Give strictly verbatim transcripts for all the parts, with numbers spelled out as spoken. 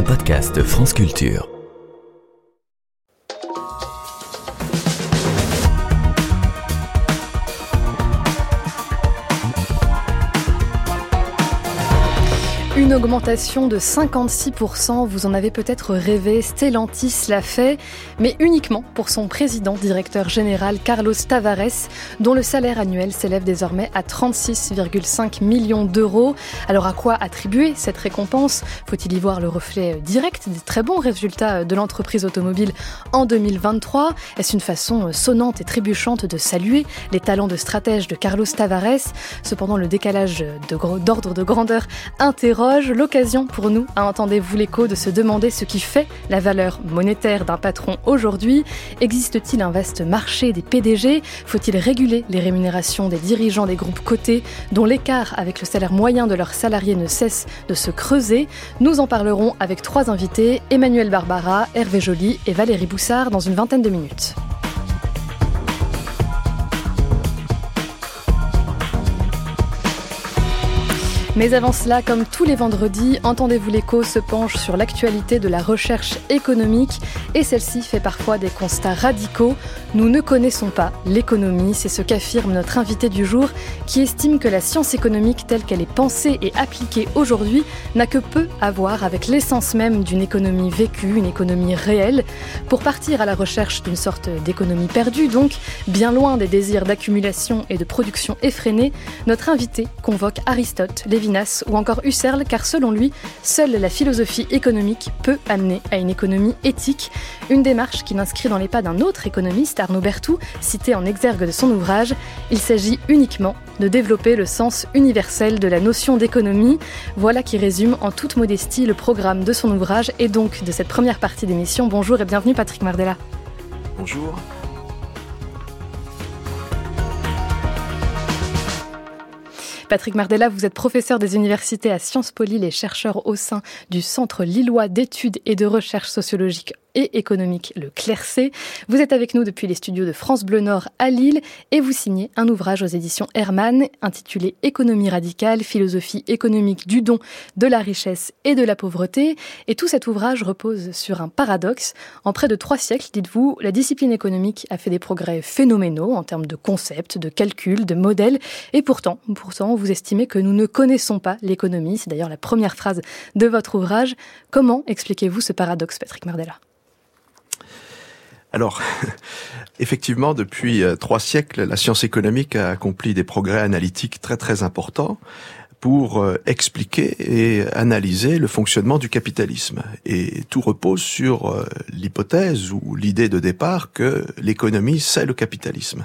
un podcast France Culture. Une augmentation de cinquante-six pour cent, vous en avez peut-être rêvé, Stellantis l'a fait, mais uniquement pour son président, directeur général Carlos Tavares, dont le salaire annuel s'élève désormais à trente-six virgule cinq millions d'euros. Alors à quoi attribuer cette récompense ? Faut-il y voir le reflet direct des très bons résultats de l'entreprise automobile en deux mille vingt-trois ? Est-ce une façon sonnante et trébuchante de saluer les talents de stratège de Carlos Tavares ? Cependant, le décalage de, d'ordre de grandeur interroge. L'occasion pour nous, à Entendez-vous l'écho, de se demander ce qui fait la valeur monétaire d'un patron aujourd'hui. Existe-t-il un vaste marché des P D G ? Faut-il réguler les rémunérations des dirigeants des groupes cotés dont l'écart avec le salaire moyen de leurs salariés ne cesse de se creuser ? Nous en parlerons avec trois invités, Emmanuel Barbara, Hervé Joly et Valérie Boussard, dans une vingtaine de minutes. Mais avant cela, comme tous les vendredis, Entendez-vous l'écho se penche sur l'actualité de la recherche économique et celle-ci fait parfois des constats radicaux. Nous ne connaissons pas l'économie, c'est ce qu'affirme notre invité du jour qui estime que la science économique telle qu'elle est pensée et appliquée aujourd'hui n'a que peu à voir avec l'essence même d'une économie vécue, une économie réelle. Pour partir à la recherche d'une sorte d'économie perdue, donc bien loin des désirs d'accumulation et de production effrénés, notre invité convoque Aristote, Lévinas ou encore Husserl, car selon lui, seule la philosophie économique peut amener à une économie éthique. Une démarche qui l'inscrit dans les pas d'un autre économiste, Arnaud Berthoud, cité en exergue de son ouvrage. Il s'agit uniquement de développer le sens universel de la notion d'économie. Voilà qui résume en toute modestie le programme de son ouvrage et donc de cette première partie d'émission. Bonjour et bienvenue Patrick Mardella. Bonjour. Patrick Mardella, vous êtes professeur des universités à Sciences Po Lille et chercheur au sein du Centre lillois d'études et de recherche sociologique et économique, le C L E R C. Vous êtes avec nous depuis les studios de France Bleu Nord à Lille et vous signez un ouvrage aux éditions Hermann intitulé « Économie radicale, philosophie économique du don, de la richesse et de la pauvreté ». Et tout cet ouvrage repose sur un paradoxe. En près de trois siècles, dites-vous, la discipline économique a fait des progrès phénoménaux en termes de concepts, de calculs, de modèles. Et pourtant, pourtant, vous estimez que nous ne connaissons pas l'économie. C'est d'ailleurs la première phrase de votre ouvrage. Comment expliquez-vous ce paradoxe, Patrick Mardella ? Alors, effectivement, depuis euh, trois siècles, la science économique a accompli des progrès analytiques très très importants pour euh, expliquer et analyser le fonctionnement du capitalisme. Et tout repose sur euh, l'hypothèse ou l'idée de départ que l'économie, c'est le capitalisme.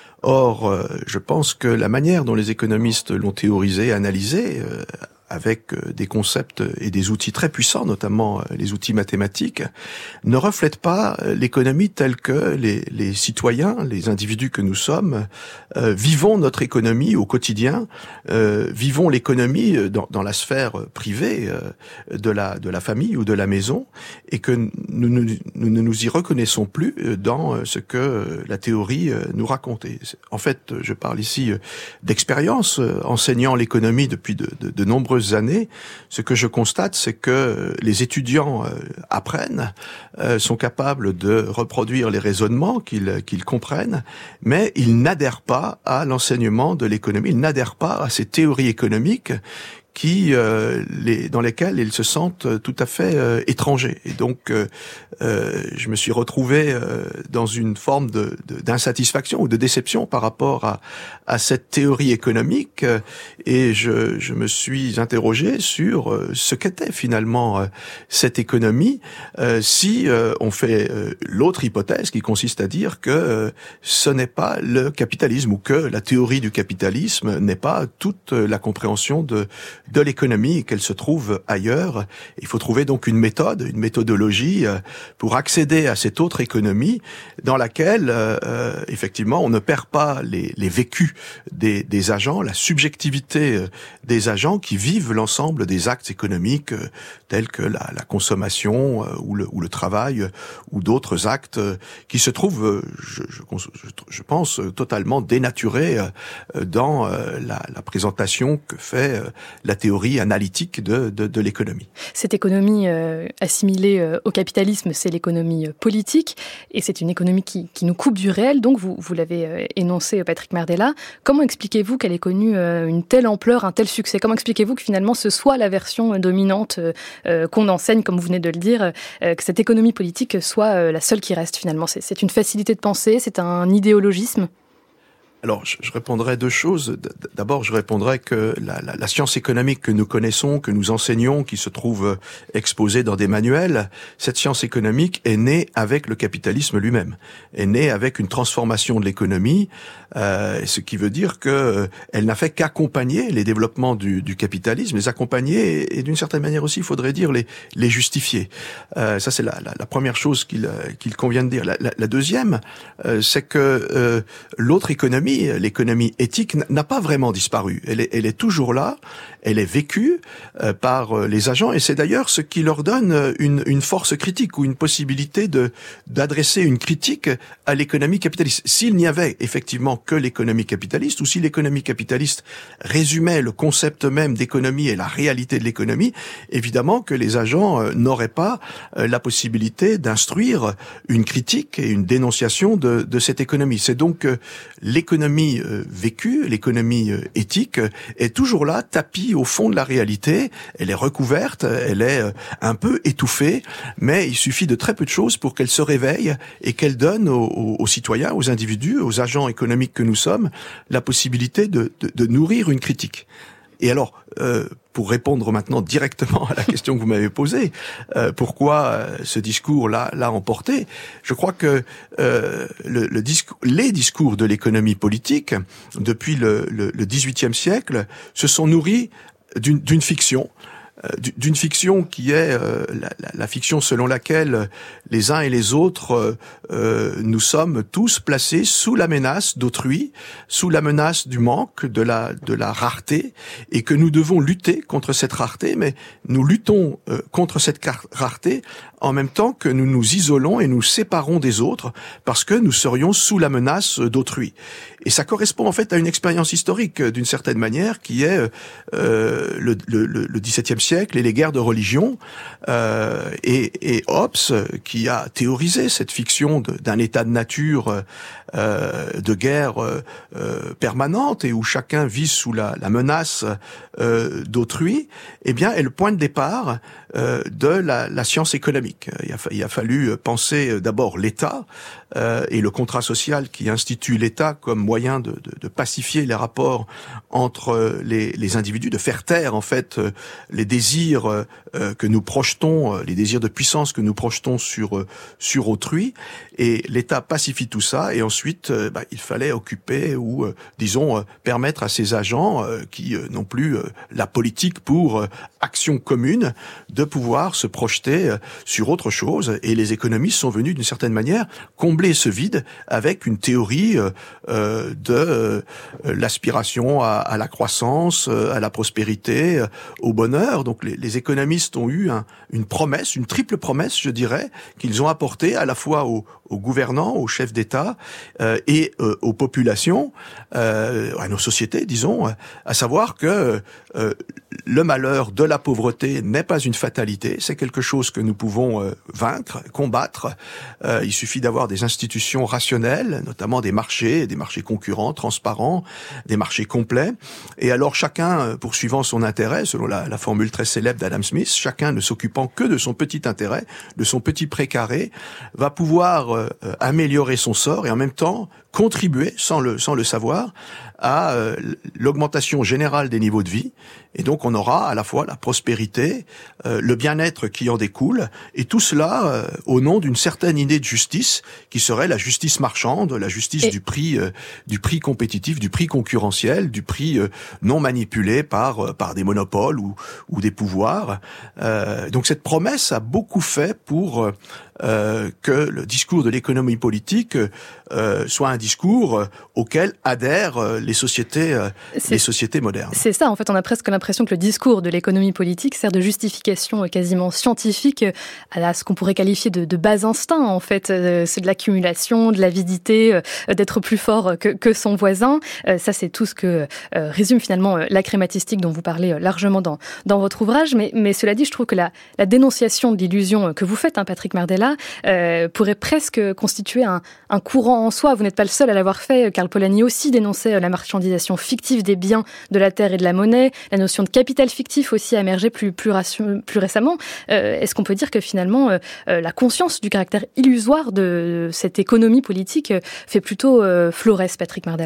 Or, euh, je pense que la manière dont les économistes l'ont théorisé, analysé, euh, avec des concepts et des outils très puissants, notamment les outils mathématiques, ne reflètent pas l'économie telle que les, les citoyens, les individus que nous sommes, euh, vivons notre économie au quotidien, euh, vivons l'économie dans, dans la sphère privée euh, de la de la famille ou de la maison, et que nous, nous, nous ne nous y reconnaissons plus dans ce que la théorie nous raconte. Et en fait, je parle ici d'expérience, enseignant l'économie depuis de, de, de nombreuses années. Ce que je constate, c'est que les étudiants euh, apprennent, euh, sont capables de reproduire les raisonnements qu'ils, qu'ils comprennent, mais ils n'adhèrent pas à l'enseignement de l'économie, ils n'adhèrent pas à ces théories économiques qui, euh, les, dans lesquels ils se sentent tout à fait euh, étrangers. Et donc, euh, euh, je me suis retrouvé euh, dans une forme de, de, d'insatisfaction ou de déception par rapport à, à cette théorie économique, euh, et je, je me suis interrogé sur euh, ce qu'était finalement euh, cette économie, euh, si euh, on fait euh, l'autre hypothèse qui consiste à dire que euh, ce n'est pas le capitalisme, ou que la théorie du capitalisme n'est pas toute la compréhension de de l'économie et qu'elle se trouve ailleurs. Il faut trouver donc une méthode, une méthodologie pour accéder à cette autre économie dans laquelle, euh, effectivement, on ne perd pas les, les vécus des, des agents, la subjectivité des agents qui vivent l'ensemble des actes économiques tels que la, la consommation ou le, ou le travail ou d'autres actes qui se trouvent, je, je, je pense, totalement dénaturés dans la, la présentation que fait la la théorie analytique de, de, de l'économie. Cette économie euh, assimilée euh, au capitalisme, c'est l'économie euh, politique, et c'est une économie qui, qui nous coupe du réel, donc vous, vous l'avez euh, énoncé, Patrick Mardella. Comment expliquez-vous qu'elle ait connu euh, une telle ampleur, un tel succès ? Comment expliquez-vous que finalement ce soit la version dominante euh, qu'on enseigne, comme vous venez de le dire, euh, que cette économie politique soit euh, la seule qui reste finalement ? C'est, c'est une facilité de penser, c'est un idéologisme ? Alors, je, je répondrai deux choses. D'abord, je répondrai que la, la, la science économique que nous connaissons, que nous enseignons, qui se trouve exposée dans des manuels, cette science économique est née avec le capitalisme lui-même, est née avec une transformation de l'économie, euh, ce qui veut dire que euh, elle n'a fait qu'accompagner les développements du, du capitalisme, les accompagner et, et d'une certaine manière aussi, il faudrait dire les, les justifier. Euh, ça, c'est la, la, la première chose qu'il, qu'il convient de dire. La, la, la deuxième, euh, c'est que euh, l'autre économie, l'économie éthique, n'a pas vraiment disparu. Elle est, elle est toujours là, elle est vécue euh, par euh, les agents, et c'est d'ailleurs ce qui leur donne une, une force critique ou une possibilité de d'adresser une critique à l'économie capitaliste. S'il n'y avait effectivement que l'économie capitaliste, ou si l'économie capitaliste résumait le concept même d'économie et la réalité de l'économie, évidemment que les agents euh, n'auraient pas euh, la possibilité d'instruire une critique et une dénonciation de, de cette économie. C'est donc euh, l'économie L'économie euh, vécue, l'économie euh, éthique euh, est toujours là, tapie au fond de la réalité. Elle est recouverte, elle est euh, un peu étouffée, mais il suffit de très peu de choses pour qu'elle se réveille et qu'elle donne aux, aux, aux citoyens, aux individus, aux agents économiques que nous sommes, la possibilité de, de, de nourrir une critique. Et alors, euh, pour répondre maintenant directement à la question que vous m'avez posée, euh, pourquoi euh, ce discours l'a, l'a emporté ? Je crois que euh, le, le discours, les discours de l'économie politique, depuis le, le, le dix-huitième siècle, se sont nourris d'une, d'une fiction, d'une fiction qui est euh, la, la, la fiction selon laquelle les uns et les autres euh, nous sommes tous placés sous la menace d'autrui, sous la menace du manque, de la de la rareté, et que nous devons lutter contre cette rareté, mais nous luttons euh, contre cette rareté en même temps que nous nous isolons et nous séparons des autres parce que nous serions sous la menace d'autrui. Et ça correspond en fait à une expérience historique d'une certaine manière qui est euh, le, le, le dix-septième siècle et les guerres de religion, euh, et, et Hobbes qui a théorisé cette fiction de, d'un état de nature euh, de guerre euh, permanente et où chacun vit sous la, la menace euh, d'autrui, eh bien est le point de départ euh, de la, la science économique. Il a, il a fallu penser d'abord l'État euh, et le contrat social qui institue l'État comme moyen de, de, de pacifier les rapports entre les, les individus, de faire taire en fait les désirs euh, que nous projetons, les désirs de puissance que nous projetons sur euh, sur autrui. Et l'État pacifie tout ça, et ensuite euh, bah, il fallait occuper ou euh, disons euh, permettre à ces agents euh, qui euh, n'ont plus euh, la politique pour euh, action commune de pouvoir se projeter euh, sur autre chose. Et les économistes sont venus d'une certaine manière combler ce vide avec une théorie euh, euh, de euh, l'aspiration à, à la croissance, euh, à la prospérité, euh, au bonheur. Donc les, les économistes ont eu un, une promesse, une triple promesse, je dirais, qu'ils ont apportée à la fois aux, aux gouvernants, aux chefs d'État euh, et euh, aux populations, euh, à nos sociétés, disons, euh, à savoir que euh, le malheur de la pauvreté n'est pas une fatalité, c'est quelque chose que nous pouvons euh, vaincre, combattre. Euh, il suffit d'avoir des institutions rationnelles, notamment des marchés, des marchés concurrents, transparents, des marchés complets. Et alors chacun, euh, poursuivant son intérêt, selon la, la formule très célèbre d'Adam Smith, chacun ne s'occupant que de son petit intérêt, de son petit précaré, va pouvoir euh, améliorer son sort et en même temps contribuer, sans le, sans le savoir, à euh, l'augmentation générale des niveaux de vie. Et donc on aura à la fois la prospérité, euh, le bien-être qui en découle, et tout cela euh, au nom d'une certaine idée de justice qui serait la justice marchande, la justice et... du prix, euh, du prix compétitif, du prix concurrentiel, du prix euh, non manipulé par euh, par des monopoles ou ou des pouvoirs. Euh, donc cette promesse a beaucoup fait pour euh, euh, que le discours de l'économie politique euh, soit un discours auquel adhèrent euh, les sociétés, euh, les sociétés modernes. C'est ça, en fait, on a presque l'impression que le discours de l'économie politique sert de justification quasiment scientifique à ce qu'on pourrait qualifier de, de bas instinct, en fait. C'est de l'accumulation, de l'avidité, d'être plus fort que, que son voisin. Ça, c'est tout ce que euh, résume finalement la crématistique dont vous parlez largement dans, dans votre ouvrage. Mais, mais cela dit, je trouve que la, la dénonciation de l'illusion que vous faites, hein, Patrick Mardella, euh, pourrait presque constituer un, un courant en soi. Vous n'êtes pas le seul à l'avoir fait. Karl Polanyi aussi dénonçait la marchandisation fictive des biens, de la terre et de la monnaie. La notion de capital fictif aussi a émergé plus, plus, ration, plus récemment. Euh, est-ce qu'on peut dire que finalement, euh, la conscience du caractère illusoire de cette économie politique fait plutôt euh, florès, Patrick Mardella ?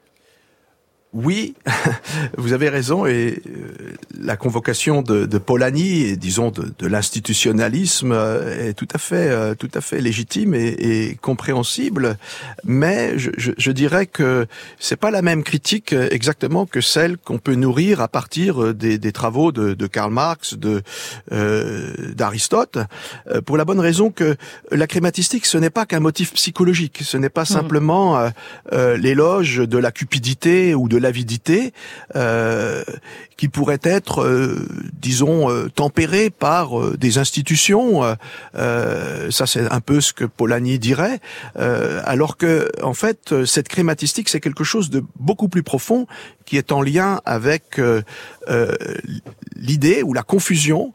Oui, vous avez raison, et euh, la convocation de, de Polanyi, et disons de, de l'institutionnalisme, euh, est tout à fait, euh, tout à fait légitime et, et compréhensible. Mais je, je, je dirais que c'est pas la même critique exactement que celle qu'on peut nourrir à partir des, des travaux de, de Karl Marx, de euh, d'Aristote, euh, pour la bonne raison que la crématistique, ce n'est pas qu'un motif psychologique, ce n'est pas simplement euh, euh, l'éloge de la cupidité ou de l'avidité euh, qui pourrait être, euh, disons, euh, tempérée par euh, des institutions. Euh, ça, c'est un peu ce que Polanyi dirait. Euh, alors que, en fait, cette crématistique, c'est quelque chose de beaucoup plus profond qui est en lien avec euh, euh, l'idée ou la confusion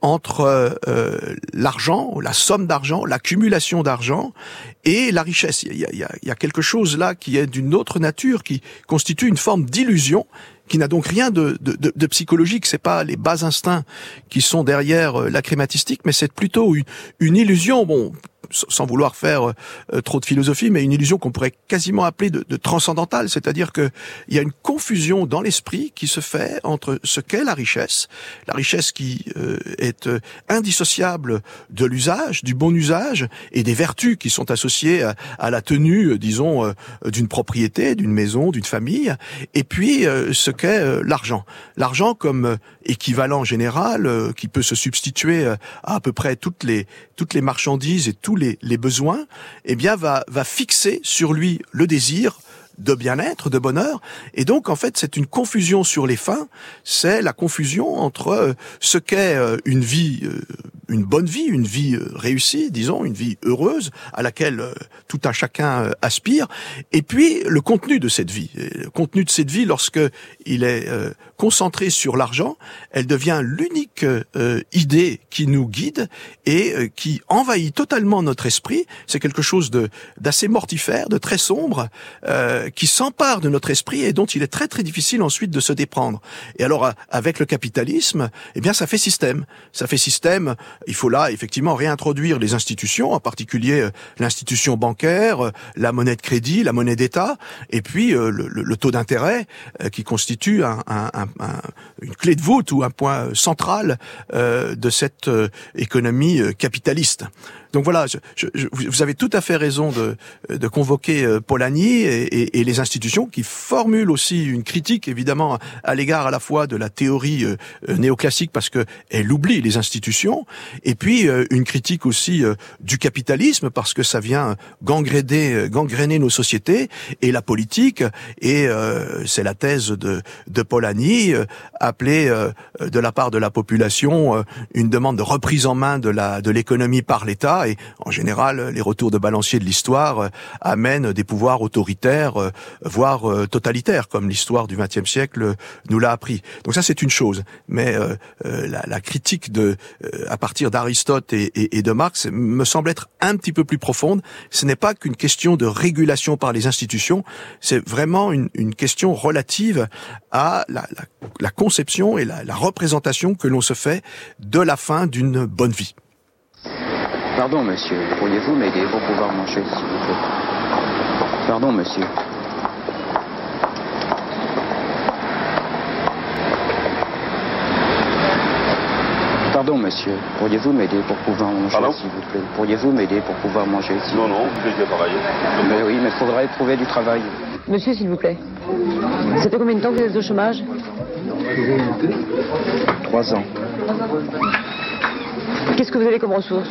entre euh, l'argent, la somme d'argent, l'accumulation d'argent et la richesse. Il y a, il y a, il y a quelque chose là qui est d'une autre nature, qui constitue une forme d'illusion, qui n'a donc rien de, de, de, de psychologique. C'est pas les bas instincts qui sont derrière la crématistique, mais c'est plutôt une, une illusion, bon, sans vouloir faire euh, trop de philosophie, mais une illusion qu'on pourrait quasiment appeler de, de transcendantale, c'est-à-dire que il y a une confusion dans l'esprit qui se fait entre ce qu'est la richesse, la richesse qui euh, est euh, indissociable de l'usage, du bon usage et des vertus qui sont associées à, à la tenue, euh, disons, euh, d'une propriété, d'une maison, d'une famille, et puis euh, ce qu'est euh, l'argent. L'argent comme euh, équivalent général euh, qui peut se substituer euh, à à peu près toutes les toutes les marchandises et tous les, les besoins, eh bien va va fixer sur lui le désir de bien-être, de bonheur, et donc en fait c'est une confusion sur les fins, c'est la confusion entre euh, ce qu'est euh, une vie, euh, une bonne vie, une vie euh, réussie, disons, une vie heureuse, à laquelle euh, tout un chacun euh, aspire, et puis le contenu de cette vie. Et le contenu de cette vie, lorsque il est euh, concentré sur l'argent, elle devient l'unique euh, idée qui nous guide et euh, qui envahit totalement notre esprit. C'est quelque chose de d'assez mortifère, de très sombre, euh, qui s'empare de notre esprit et dont il est très très difficile ensuite de se déprendre. Et alors avec le capitalisme, eh bien ça fait système. Ça fait système. Il faut là effectivement réintroduire les institutions, en particulier l'institution bancaire, la monnaie de crédit, la monnaie d'État, et puis le, le, le taux d'intérêt qui constitue un, un, un, un, une clé de voûte ou un point central euh, de cette euh, économie capitaliste. Donc voilà, je, je, vous avez tout à fait raison de, de convoquer euh, Polanyi et, et, et les institutions qui formulent aussi une critique évidemment à l'égard à la fois de la théorie euh, néoclassique parce que elle oublie les institutions, et puis euh, une critique aussi euh, du capitalisme parce que ça vient gangréner, gangréner nos sociétés et la politique, et euh, c'est la thèse de, de Polanyi, euh, appelée euh, de la part de la population euh, une demande de reprise en main de la de l'économie par l'État. Et en général, les retours de balancier de l'histoire euh, amènent des pouvoirs autoritaires, euh, voire euh, totalitaires, comme l'histoire du vingtième siècle nous l'a appris. Donc ça, c'est une chose. Mais euh, euh, la, la critique de, euh, à partir d'Aristote et, et, et de Marx me semble être un petit peu plus profonde. Ce n'est pas qu'une question de régulation par les institutions, c'est vraiment une, une question relative à la, la, la conception et la, la représentation que l'on se fait de la fin d'une bonne vie. Pardon, monsieur, pourriez-vous m'aider pour pouvoir manger, s'il vous plaît? Pardon, monsieur. Pardon, monsieur, pourriez-vous m'aider pour pouvoir manger, Pardon s'il vous plaît? Pourriez-vous m'aider pour pouvoir manger, s'il Non, vous plaît? non, j'ai déjà travaillé. Mais oui, mais il faudrait trouver du travail. Monsieur, s'il vous plaît. Ça fait combien de temps que vous êtes au chômage? Trois ans. Qu'est-ce que vous avez comme ressources?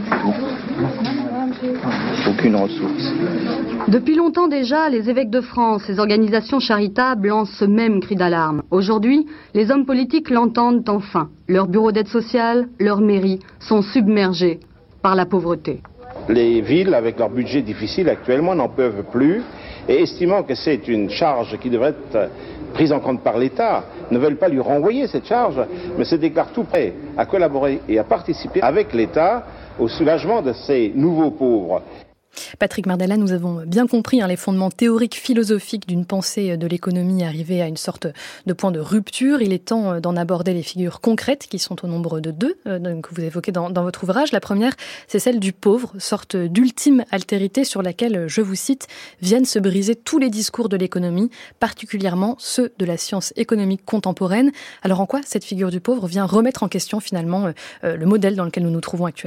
Aucune ressource. Depuis longtemps déjà, les évêques de France, les organisations charitables lancent ce même cri d'alarme. Aujourd'hui, les hommes politiques l'entendent enfin. Leurs bureaux d'aide sociale, leurs mairies sont submergés par la pauvreté. Les villes, avec leur budget difficile actuellement, n'en peuvent plus et estimant que c'est une charge qui devrait être prise en compte par l'État, ne veulent pas lui renvoyer cette charge, mais se déclarent tout prêts à collaborer et à participer avec l'État au soulagement de ces nouveaux pauvres. Patrick Mardella, nous avons bien compris hein, les fondements théoriques, philosophiques d'une pensée de l'économie arrivée à une sorte de point de rupture. Il est temps d'en aborder les figures concrètes qui sont au nombre de deux, euh, que vous évoquez dans, dans votre ouvrage. La première, c'est celle du pauvre, sorte d'ultime altérité sur laquelle, je vous cite, viennent se briser tous les discours de l'économie, particulièrement ceux de la science économique contemporaine. Alors en quoi cette figure du pauvre vient remettre en question finalement euh, le modèle dans lequel nous nous trouvons actuellement ?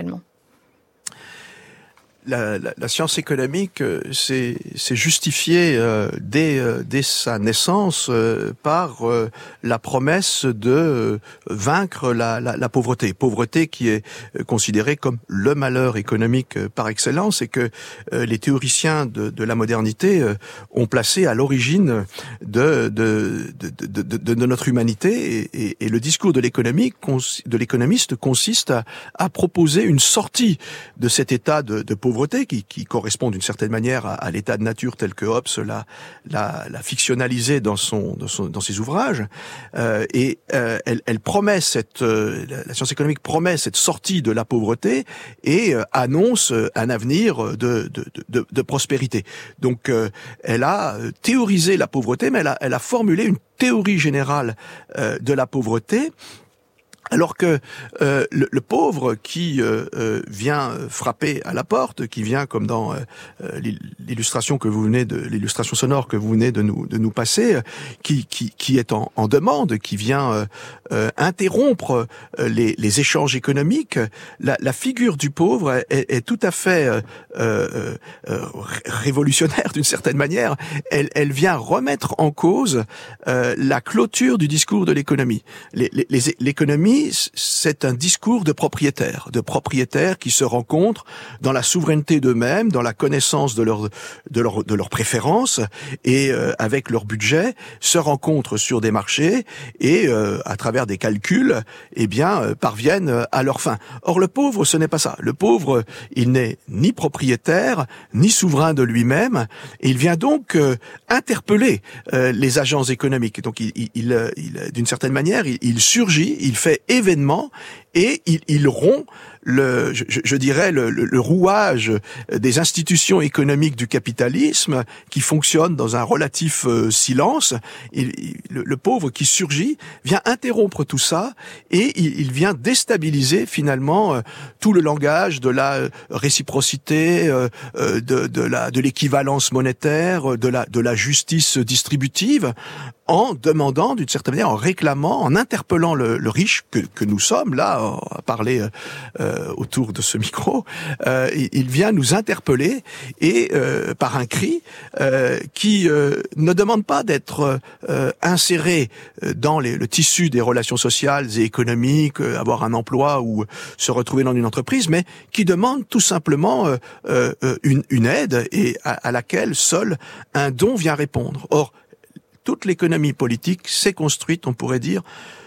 La, la, la science économique euh, s'est, s'est justifiée euh, dès, euh, dès sa naissance euh, par euh, la promesse de euh, vaincre la, la, la pauvreté. Pauvreté qui est euh, considérée comme le malheur économique euh, par excellence et que euh, les théoriciens de, de la modernité euh, ont placé à l'origine de, de, de, de, de, de notre humanité. Et, et, et le discours de l'économie, de l'économiste consiste à, à proposer une sortie de cet état de, de pauvreté Qui, qui correspond d'une certaine manière à, à l'état de nature tel que Hobbes l'a, l'a, l'a fictionnalisé dans son, dans son, dans ses ouvrages, euh, et euh, elle, elle promet cette, euh, la science économique promet cette sortie de la pauvreté et euh, annonce un avenir de, de, de, de prospérité. Donc, euh, elle a théorisé la pauvreté, mais elle a, elle a formulé une théorie générale euh, de la pauvreté. Alors que euh, le, le pauvre qui euh, euh, vient frapper à la porte, qui vient comme dans euh, l'illustration que vous venez de l'illustration sonore que vous venez de nous de nous passer, qui qui qui est en, en demande, qui vient euh, euh, interrompre les, les échanges économiques, la, la figure du pauvre est, est tout à fait euh, euh, euh, révolutionnaire d'une certaine manière. Elle, elle vient remettre en cause euh, la clôture du discours de l'économie. Les, les, les, l'économie c'est un discours de propriétaires, de propriétaires qui se rencontrent dans la souveraineté d'eux-mêmes, dans la connaissance de leurs de leurs de leurs préférences et euh, avec leur budget se rencontrent sur des marchés et euh, à travers des calculs, eh bien euh, parviennent à leur fin. Or le pauvre, ce n'est pas ça. Le pauvre, il n'est ni propriétaire ni souverain de lui-même. Et il vient donc euh, interpeller euh, les agences économiques. Donc il, il, il, il d'une certaine manière, il, il surgit, il fait événement et il, il rompt le, je, je dirais le, le, le rouage des institutions économiques du capitalisme qui fonctionnent dans un relatif euh, silence. Il, il, le, le pauvre qui surgit vient interrompre tout ça et il, il vient déstabiliser finalement euh, tout le langage de la réciprocité, euh, de, de la de l'équivalence monétaire, de la de la justice distributive, en demandant d'une certaine manière, en réclamant, en interpellant le, le riche que, que nous sommes là à parler euh, autour de ce micro. Euh, il vient nous interpeller et euh, par un cri euh, qui euh, ne demande pas d'être euh, inséré dans les, le tissu des relations sociales et économiques, euh, avoir un emploi ou se retrouver dans une entreprise, mais qui demande tout simplement euh, euh, une, une aide et à, à laquelle seul un don vient répondre. Or, toute l'économie politique s'est construite, on pourrait dire,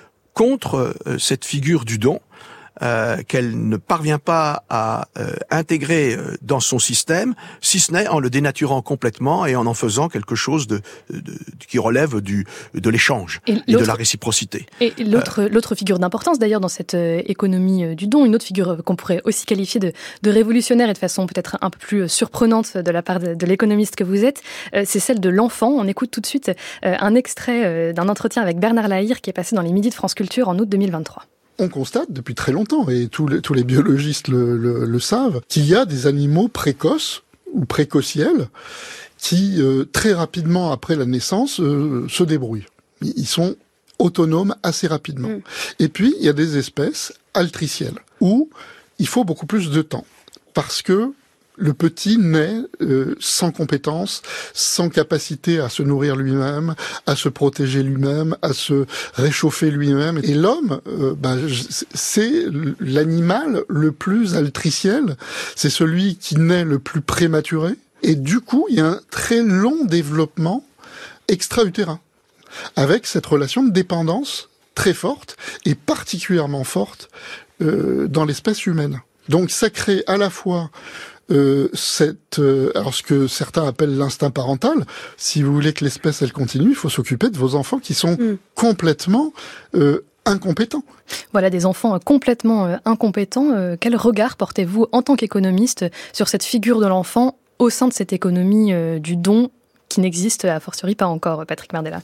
contre euh, cette figure du don, euh, qu'elle ne parvient pas à euh, intégrer euh, dans son système, si ce n'est en le dénaturant complètement et en en faisant quelque chose de, de, de qui relève du de l'échange et, et de la réciprocité. Et l'autre, euh, l'autre figure d'importance d'ailleurs dans cette euh, économie euh, du don, une autre figure qu'on pourrait aussi qualifier de, de révolutionnaire et de façon peut-être un peu plus surprenante de la part de, de l'économiste que vous êtes, euh, c'est celle de l'enfant. On écoute tout de suite euh, un extrait euh, d'un entretien avec Bernard Lahire qui est passé dans les Midis de France Culture en août deux mille vingt-trois. On constate depuis très longtemps, et tous les, tous les biologistes le, le, le savent, qu'il y a des animaux précoces ou précociels qui, euh, très rapidement après la naissance, euh, se débrouillent. Ils sont autonomes assez rapidement. Mmh. Et puis, il y a des espèces altricielles, où il faut beaucoup plus de temps, parce que le petit naît euh, sans compétences, sans capacité à se nourrir lui-même, à se protéger lui-même, à se réchauffer lui-même. Et l'homme, euh, bah, c'est l'animal le plus altriciel, c'est celui qui naît le plus prématuré. Et du coup, il y a un très long développement extra-utérin, avec cette relation de dépendance très forte, et particulièrement forte euh, dans l'espèce humaine. Donc ça crée à la fois euh, cette, euh, alors ce que certains appellent l'instinct parental. Si vous voulez que l'espèce elle continue, il faut s'occuper de vos enfants qui sont mmh. complètement euh, incompétents. Voilà, des enfants complètement euh, incompétents. Euh, quel regard portez-vous en tant qu'économiste sur cette figure de l'enfant au sein de cette économie euh, du don qui n'existe a fortiori pas encore, Patrick Mardella?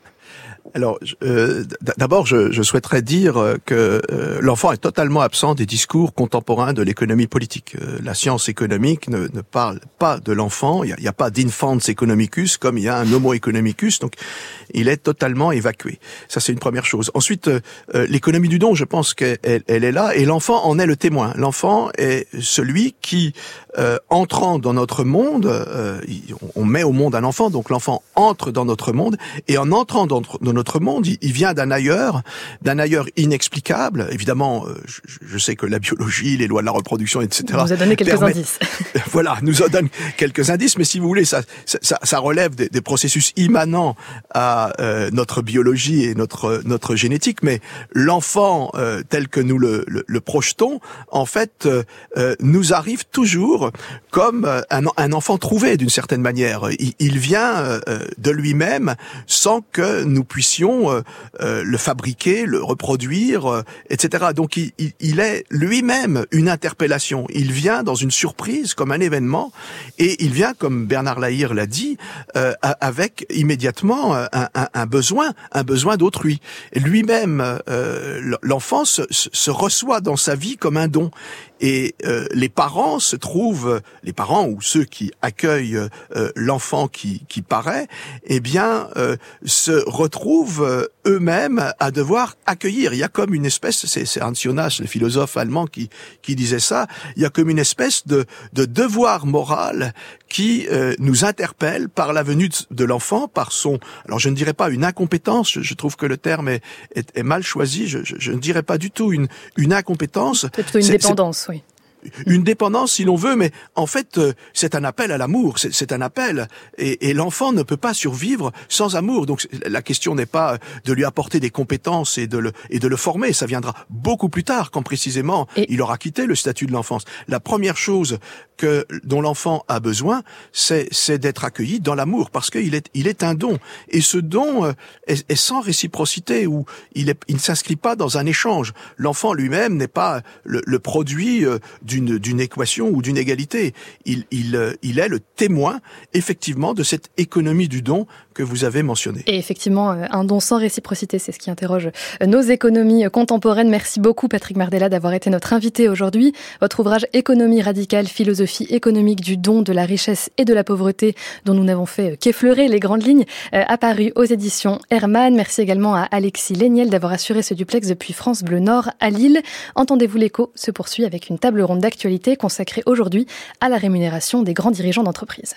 Alors, euh, d'abord, je, je souhaiterais dire que euh, l'enfant est totalement absent des discours contemporains de l'économie politique. Euh, la science économique ne, ne parle pas de l'enfant. Il n'y a, a pas d'infans economicus comme il y a un homo economicus. Donc, il est totalement évacué. Ça, c'est une première chose. Ensuite, euh, l'économie du don, je pense qu'elle elle est là, et l'enfant en est le témoin. L'enfant est celui qui, euh, entrant dans notre monde, euh, on met au monde un enfant, donc l'enfant entre dans notre monde, et en entrant dans notre notre monde, il vient d'un ailleurs, d'un ailleurs inexplicable. Évidemment, je, je sais que la biologie, les lois de la reproduction, et cetera. On nous a donné quelques permet, indices. Voilà, nous en donne quelques indices, mais si vous voulez, ça, ça, ça relève des, des processus immanents à euh, notre biologie et notre notre génétique. Mais l'enfant, euh, tel que nous le, le, le projetons, en fait, euh, nous arrive toujours comme un, un enfant trouvé d'une certaine manière. Il, il vient euh, de lui-même sans que nous puissions Euh, euh, le fabriquer, le reproduire, euh, et cetera. Donc il, il, il est lui-même une interpellation. Il vient dans une surprise, comme un événement, et il vient, comme Bernard Lahire l'a dit, euh, avec immédiatement un, un, un besoin, un besoin d'autrui. Lui-même, euh, l'enfant se, se reçoit dans sa vie comme un don. Et euh, les parents se trouvent, les parents ou ceux qui accueillent euh, l'enfant qui, qui paraît, eh bien, euh, se retrouvent euh, eux-mêmes à devoir accueillir. Il y a comme une espèce, c'est, c'est Hans Jonas, le philosophe allemand, qui, qui disait ça. Il y a comme une espèce de, de devoir moral qui euh, nous interpelle par la venue de, de l'enfant, par son, alors je ne dirais pas une incompétence, je, je trouve que le terme est, est, est mal choisi. Je, je, je ne dirais pas du tout une, une incompétence. C'est plutôt une c'est, dépendance. C'est, Oui. Une dépendance, si l'on veut, mais en fait, c'est un appel à l'amour, c'est, c'est un appel, et, et l'enfant ne peut pas survivre sans amour. Donc la question n'est pas de lui apporter des compétences et de le, et de le former, ça viendra beaucoup plus tard, quand précisément et... il aura quitté le statut de l'enfance. La première chose que dont l'enfant a besoin, c'est, c'est d'être accueilli dans l'amour, parce qu'il est, il est un don, et ce don est, est sans réciprocité, ou il, est, il ne s'inscrit pas dans un échange. L'enfant lui-même n'est pas le, le produit D'une, d'une équation ou d'une égalité. Il, il, il est le témoin, effectivement, de cette économie du don que vous avez mentionnée. Et effectivement, un don sans réciprocité, c'est ce qui interroge nos économies contemporaines. Merci beaucoup, Patrick Mardella, d'avoir été notre invité aujourd'hui. Votre ouvrage « Économie radicale, philosophie économique du don, de la richesse et de la pauvreté », dont nous n'avons fait qu'effleurer les grandes lignes, a paru aux éditions Hermann. Merci également à Alexis Léniel d'avoir assuré ce duplex depuis France Bleu Nord à Lille. Entendez-vous l'écho se poursuit avec une table ronde d'actualité consacrée aujourd'hui à la rémunération des grands dirigeants d'entreprise.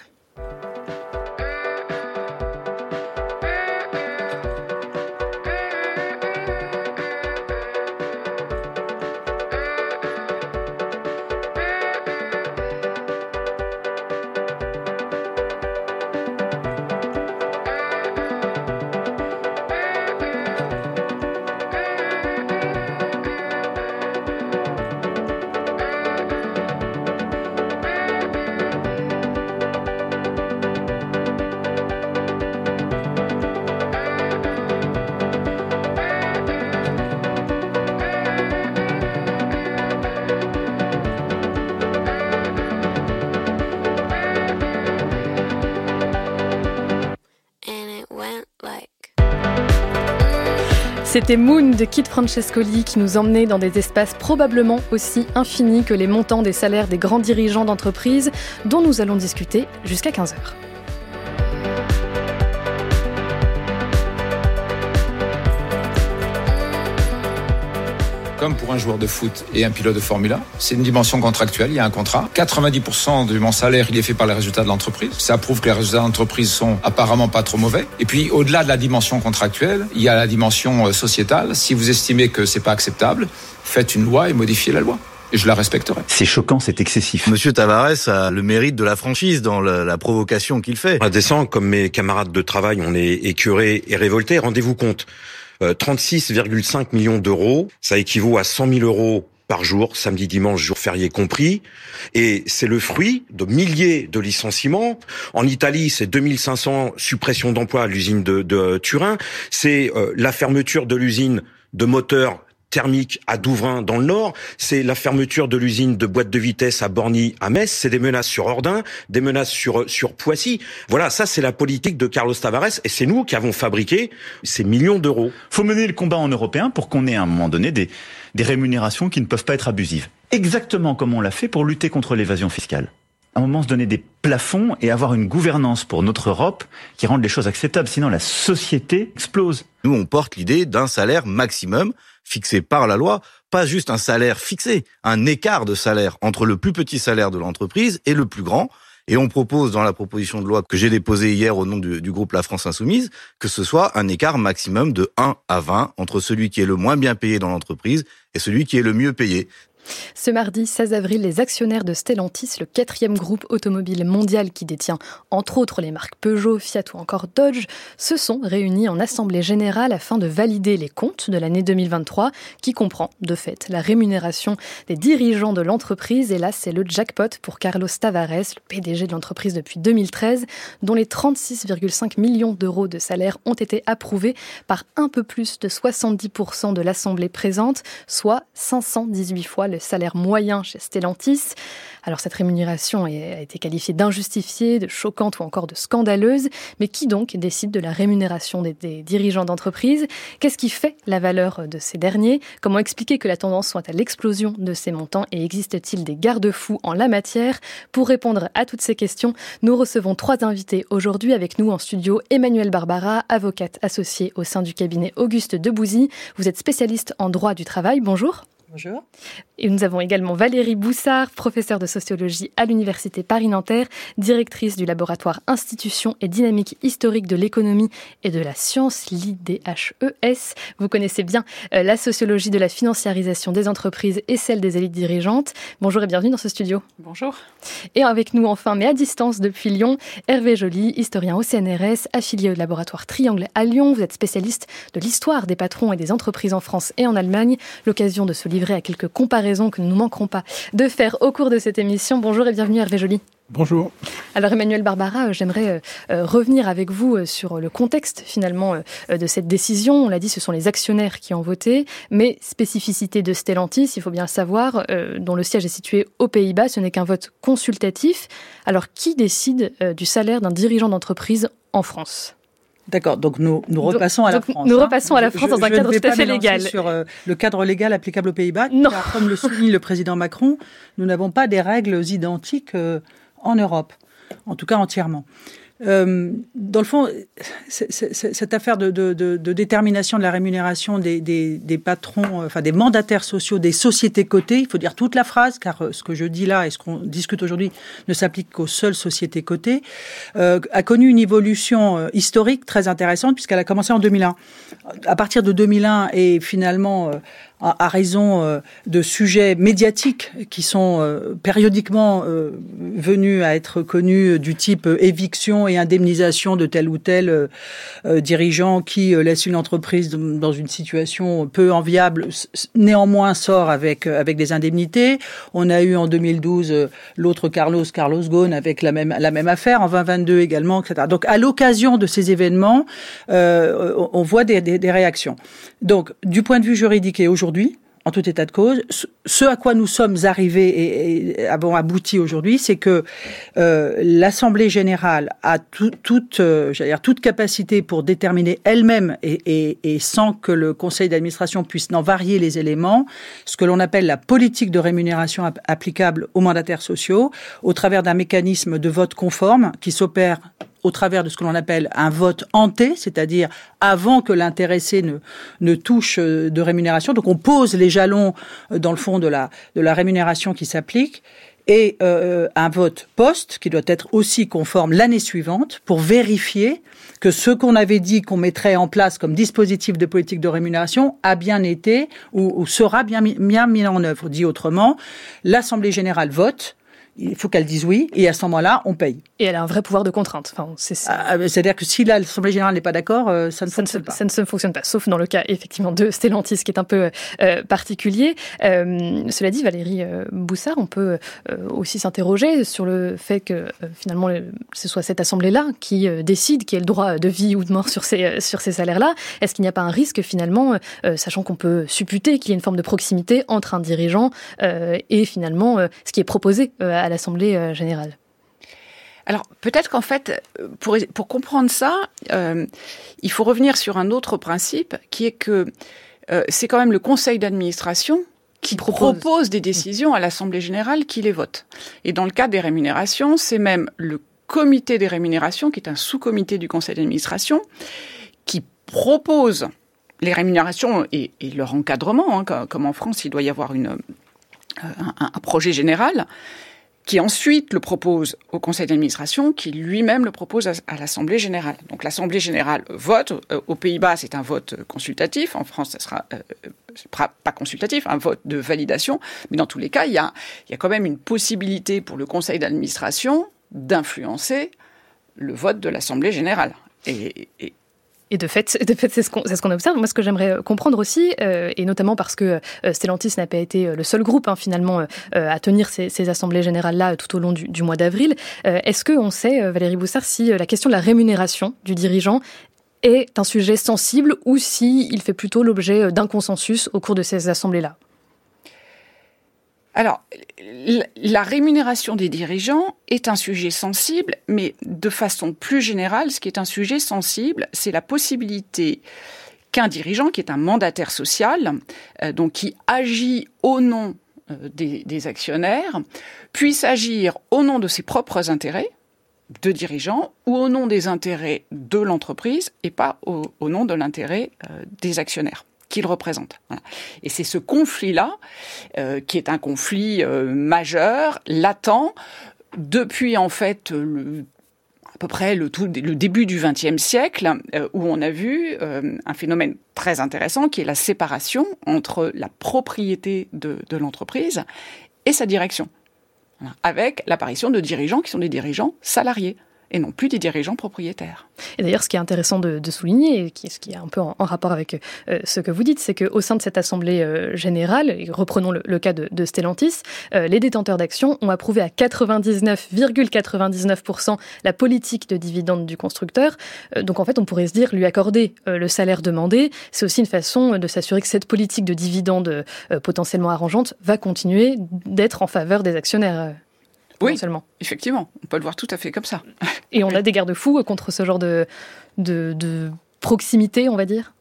C'était Moon de Kid Francescoli qui nous emmenait dans des espaces probablement aussi infinis que les montants des salaires des grands dirigeants d'entreprise dont nous allons discuter jusqu'à quinze heures. comme pour un joueur de foot et un pilote de Formule un. C'est une dimension contractuelle, il y a un contrat. quatre-vingt-dix pour cent de mon salaire, il est fait par les résultats de l'entreprise. Ça prouve que les résultats de l'entreprise sont apparemment pas trop mauvais. Et puis, au-delà de la dimension contractuelle, il y a la dimension sociétale. Si vous estimez que c'est pas acceptable, faites une loi et modifiez la loi. Et je la respecterai. C'est choquant, c'est excessif. Monsieur Tavares a le mérite de la franchise dans la, la provocation qu'il fait. Indécent, comme mes camarades de travail, on est écœurés et révoltés. Rendez-vous compte, euh, trente-six virgule cinq millions d'euros, ça équivaut à cent mille euros par jour, samedi, dimanche, jour férié compris. Et c'est le fruit de milliers de licenciements. En Italie, c'est deux mille cinq cents suppressions d'emplois à l'usine de, de Turin. C'est euh, la fermeture de l'usine de moteurs thermique à Douvrin dans le Nord, c'est la fermeture de l'usine de boîtes de vitesse à Borny à Metz, c'est des menaces sur Ordin, des menaces sur sur Poissy. Voilà, ça c'est la politique de Carlos Tavares et c'est nous qui avons fabriqué ces millions d'euros. Faut mener le combat en européen pour qu'on ait à un moment donné des des rémunérations qui ne peuvent pas être abusives. Exactement comme on l'a fait pour lutter contre l'évasion fiscale. À un moment, se donner des plafonds et avoir une gouvernance pour notre Europe qui rende les choses acceptables. Sinon, la société explose. Nous, on porte l'idée d'un salaire maximum fixé par la loi, pas juste un salaire fixé, un écart de salaire entre le plus petit salaire de l'entreprise et le plus grand. Et on propose dans la proposition de loi que j'ai déposée hier au nom du, du groupe La France Insoumise que ce soit un écart maximum de un à vingt entre celui qui est le moins bien payé dans l'entreprise et celui qui est le mieux payé. Ce mardi seize avril, les actionnaires de Stellantis, le quatrième groupe automobile mondial qui détient entre autres les marques Peugeot, Fiat ou encore Dodge, se sont réunis en assemblée générale afin de valider les comptes de l'année deux mille vingt-trois, qui comprend de fait la rémunération des dirigeants de l'entreprise. Et là, c'est le jackpot pour Carlos Tavares, le P D G de l'entreprise depuis deux mille treize, dont les trente-six virgule cinq millions d'euros de salaire ont été approuvés par un peu plus de soixante-dix pour cent de l'assemblée présente, soit cinq cent dix-huit fois le salaire moyen chez Stellantis. Alors cette rémunération a été qualifiée d'injustifiée, de choquante ou encore de scandaleuse. Mais qui donc décide de la rémunération des, des dirigeants d'entreprise ? Qu'est-ce qui fait la valeur de ces derniers ? Comment expliquer que la tendance soit à l'explosion de ces montants ? Et existe-t-il des garde-fous en la matière ? Pour répondre à toutes ces questions, nous recevons trois invités aujourd'hui. Avec nous en studio, Emmanuelle Barbara, avocate associée au sein du cabinet Auguste Debouzy. Vous êtes spécialiste en droit du travail. Bonjour. Bonjour. Et nous avons également Valérie Boussard, professeure de sociologie à l'Université Paris-Nanterre, directrice du laboratoire Institutions et dynamique historique de l'économie et de la science, l'I D H E S. Vous connaissez bien euh, la sociologie de la financiarisation des entreprises et celle des élites dirigeantes. Bonjour et bienvenue dans ce studio. Bonjour. Et avec nous enfin, mais à distance depuis Lyon, Hervé Joly, historien au C N R S, affilié au laboratoire Triangle à Lyon. Vous êtes spécialiste de l'histoire des patrons et des entreprises en France et en Allemagne. L'occasion de se livrer à quelques comparaisons que nous ne manquerons pas de faire au cours de cette émission. Bonjour et bienvenue Hervé Joly. Bonjour. Alors Emmanuelle Barbara, j'aimerais euh, revenir avec vous sur le contexte finalement euh, de cette décision. On l'a dit, ce sont les actionnaires qui ont voté, mais spécificité de Stellantis, il faut bien le savoir, euh, dont le siège est situé aux Pays-Bas, ce n'est qu'un vote consultatif. Alors qui décide euh, du salaire d'un dirigeant d'entreprise en France ? D'accord, donc nous, nous repassons donc, à la France. Nous hein. repassons à la France je, dans un cadre tout à fait légal. Sur euh, le cadre légal applicable aux Pays-Bas, non. Car comme le souligne le président Macron, nous n'avons pas des règles identiques euh, en Europe, en tout cas entièrement. Euh, dans le fond, c'est, c'est, c'est, cette affaire de, de, de, de détermination de la rémunération des, des, des patrons, euh, enfin des mandataires sociaux des sociétés cotées, il faut dire toute la phrase, car euh, ce que je dis là et ce qu'on discute aujourd'hui ne s'applique qu'aux seules sociétés cotées, euh, a connu une évolution euh, historique très intéressante puisqu'elle a commencé en deux mille un. À partir de deux mille un et finalement... Euh, à raison euh, de sujets médiatiques qui sont euh, périodiquement euh, venus à être connus du type euh, éviction et indemnisation de tel ou tel euh, euh, dirigeant qui euh, laisse une entreprise dans une situation peu enviable, néanmoins sort avec euh, avec des indemnités. On a eu en deux mille douze euh, l'autre Carlos, Carlos Ghosn avec la même la même affaire, en vingt vingt-deux également, et cetera. Donc à l'occasion de ces événements, euh, on voit des, des, des réactions. Donc du point de vue juridique et aujourd'hui, en tout état de cause, ce à quoi nous sommes arrivés et, et avons abouti aujourd'hui, c'est que euh, l'Assemblée générale a tout, toute, euh, j'allais dire, toute capacité pour déterminer elle-même et, et, et sans que le conseil d'administration puisse n'en varier les éléments, ce que l'on appelle la politique de rémunération applicable aux mandataires sociaux, au travers d'un mécanisme de vote conforme qui s'opère au travers de ce que l'on appelle un vote hanté, c'est-à-dire avant que l'intéressé ne, ne touche de rémunération. Donc on pose les jalons dans le fond de la, de la rémunération qui s'applique. Et euh, un vote post qui doit être aussi conforme l'année suivante pour vérifier que ce qu'on avait dit qu'on mettrait en place comme dispositif de politique de rémunération a bien été ou, ou sera bien, bien mis en œuvre. Dit autrement, l'Assemblée générale vote, il faut qu'elle dise oui, et à ce moment-là, on paye. Et elle a un vrai pouvoir de contrainte. Enfin, c'est, c'est... Ah, c'est-à-dire que si l'Assemblée générale n'est pas d'accord, euh, ça ne ça fonctionne ne se, pas. Ça ne se fonctionne pas, sauf dans le cas, effectivement, de Stellantis, qui est un peu euh, particulier. Euh, cela dit, Valérie euh, Boussard, on peut euh, aussi s'interroger sur le fait que, euh, finalement, le, ce soit cette Assemblée-là qui euh, décide, qui ait le droit de vie ou de mort sur ces, euh, sur ces salaires-là. Est-ce qu'il n'y a pas un risque, finalement, euh, sachant qu'on peut supputer qu'il y a une forme de proximité entre un dirigeant euh, et, finalement, euh, ce qui est proposé euh, à l'Assemblée euh, générale? Alors, peut-être qu'en fait, pour, pour comprendre ça, euh, il faut revenir sur un autre principe, qui est que euh, c'est quand même le conseil d'administration qui propose. propose des décisions à l'Assemblée générale qui les vote. Et dans le cas des rémunérations, c'est même le comité des rémunérations, qui est un sous-comité du conseil d'administration, qui propose les rémunérations et, et leur encadrement, hein, comme en France, il doit y avoir une, un, un projet général, qui ensuite le propose au conseil d'administration, qui lui-même le propose à, à l'Assemblée générale. Donc l'Assemblée générale vote. Euh, aux Pays-Bas, c'est un vote consultatif. En France, ça sera euh, pas consultatif, un vote de validation. Mais dans tous les cas, il y a, il y a quand même une possibilité pour le conseil d'administration d'influencer le vote de l'Assemblée générale. Et, et Et de fait, de fait c'est, ce qu'on, c'est ce qu'on observe. Moi, ce que j'aimerais comprendre aussi, euh, et notamment parce que euh, Stellantis n'a pas été le seul groupe, hein, finalement, euh, à tenir ces, ces assemblées générales-là tout au long du, du mois d'avril, euh, est-ce qu'on sait, euh, Valérie Boussard, si euh, la question de la rémunération du dirigeant est un sujet sensible ou si il fait plutôt l'objet d'un consensus au cours de ces assemblées-là? Alors, la rémunération des dirigeants est un sujet sensible, mais de façon plus générale, ce qui est un sujet sensible, c'est la possibilité qu'un dirigeant, qui est un mandataire social, euh, donc qui agit au nom euh, des, des actionnaires, puisse agir au nom de ses propres intérêts de dirigeant ou au nom des intérêts de l'entreprise et pas au, au nom de l'intérêt euh, des actionnaires qu'il représente. Voilà. Et c'est ce conflit-là euh, qui est un conflit euh, majeur, latent, depuis en fait le, à peu près le, tout, le début du vingtième siècle, euh, où on a vu euh, un phénomène très intéressant qui est la séparation entre la propriété de, de l'entreprise et sa direction, voilà, avec l'apparition de dirigeants qui sont des dirigeants salariés et non plus des dirigeants propriétaires. Et d'ailleurs, ce qui est intéressant de, de souligner, et qui, ce qui est un peu en, en rapport avec euh, ce que vous dites, c'est qu'au sein de cette Assemblée euh, générale, et reprenons le, le cas de, de Stellantis, euh, les détenteurs d'actions ont approuvé à quatre-vingt-dix-neuf virgule quatre-vingt-dix-neuf pour cent la politique de dividende du constructeur. Euh, donc en fait, on pourrait se dire, lui accorder euh, le salaire demandé, c'est aussi une façon de s'assurer que cette politique de dividende euh, potentiellement arrangeante va continuer d'être en faveur des actionnaires. Euh. Oui, effectivement, on peut le voir tout à fait comme ça. Et on a des garde-fous contre ce genre de, de, de proximité, on va dire?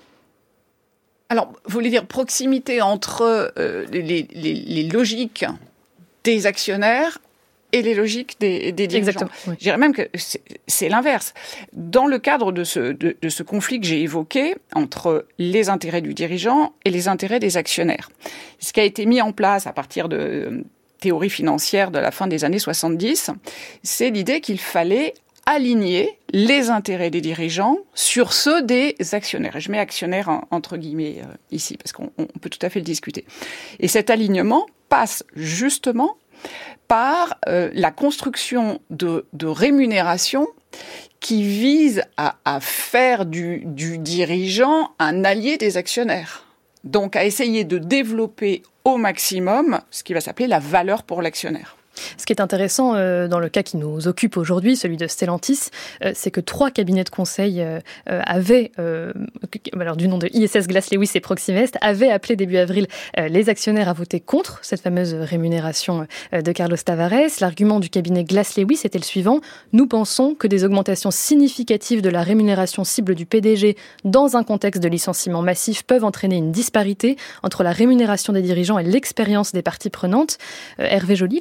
Alors, vous voulez dire proximité entre euh, les, les, les logiques des actionnaires et les logiques des, des dirigeants. Exactement. Oui. Je dirais même que c'est, c'est l'inverse. Dans le cadre de ce, de, de ce conflit que j'ai évoqué entre les intérêts du dirigeant et les intérêts des actionnaires, ce qui a été mis en place à partir de théorie financière de la fin des années soixante-dix, c'est l'idée qu'il fallait aligner les intérêts des dirigeants sur ceux des actionnaires. Et je mets actionnaires en, entre guillemets euh, ici, parce qu'on on peut tout à fait le discuter. Et cet alignement passe justement par euh, la construction de, de rémunération qui vise à, à faire du, du dirigeant un allié des actionnaires. Donc à essayer de développer au maximum ce qui va s'appeler la valeur pour l'actionnaire. Ce qui est intéressant euh, dans le cas qui nous occupe aujourd'hui, celui de Stellantis, euh, c'est que trois cabinets de conseil euh, avaient, euh, alors du nom de I S S, Glass Lewis et Proximest, avaient appelé début avril euh, les actionnaires à voter contre cette fameuse rémunération euh, de Carlos Tavares. L'argument du cabinet Glass Lewis était le suivant: nous pensons que des augmentations significatives de la rémunération cible du P D G dans un contexte de licenciement massif peuvent entraîner une disparité entre la rémunération des dirigeants et l'expérience des parties prenantes. Euh, Hervé Joly, le fait que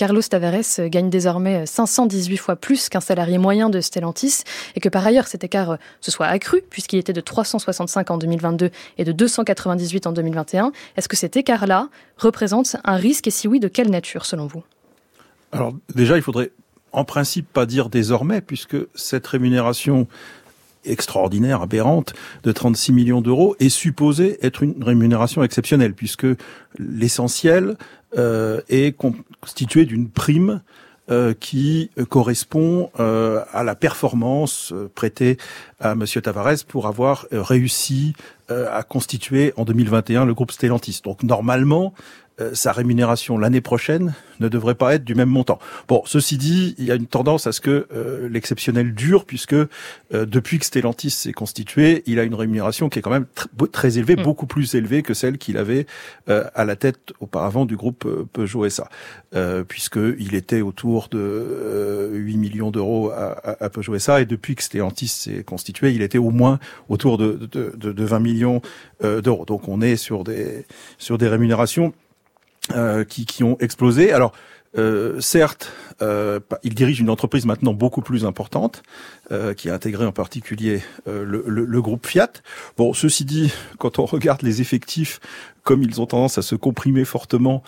Carlos Tavares gagne désormais cinq cent dix-huit fois plus qu'un salarié moyen de Stellantis et que par ailleurs cet écart se soit accru puisqu'il était de trois cent soixante-cinq en deux mille vingt-deux et de deux cent quatre-vingt-dix-huit en deux mille vingt et un. Est-ce que cet écart-là représente un risque et si oui, de quelle nature selon vous ? Alors déjà, il faudrait en principe pas dire désormais puisque cette rémunération extraordinaire, aberrante, de trente-six millions d'euros est supposée être une rémunération exceptionnelle puisque l'essentiel euh, est constitué d'une prime euh, qui correspond euh, à la performance euh, prêtée à Monsieur Tavares pour avoir euh, réussi euh, à constituer en deux mille vingt et un le groupe Stellantis. Donc normalement, euh, sa rémunération l'année prochaine ne devrait pas être du même montant. Bon, ceci dit, il y a une tendance à ce que euh, l'exceptionnel dure, puisque euh, depuis que Stellantis s'est constitué, il a une rémunération qui est quand même tr- très élevée, mmh. beaucoup plus élevée que celle qu'il avait euh, à la tête auparavant du groupe euh, Peugeot S A, euh, puisqu'il était autour de euh, huit millions d'euros à, à, à Peugeot S A, et depuis que Stellantis s'est constitué, il était au moins autour de, de, de, de vingt millions euh, d'euros. Donc on est sur des, sur des rémunérations Euh, qui, qui ont explosé. Alors, euh, certes, euh, il dirige une entreprise maintenant beaucoup plus importante, euh, qui a intégré en particulier euh, le, le, le groupe Fiat. Bon, ceci dit, quand on regarde les effectifs, comme ils ont tendance à se comprimer fortement,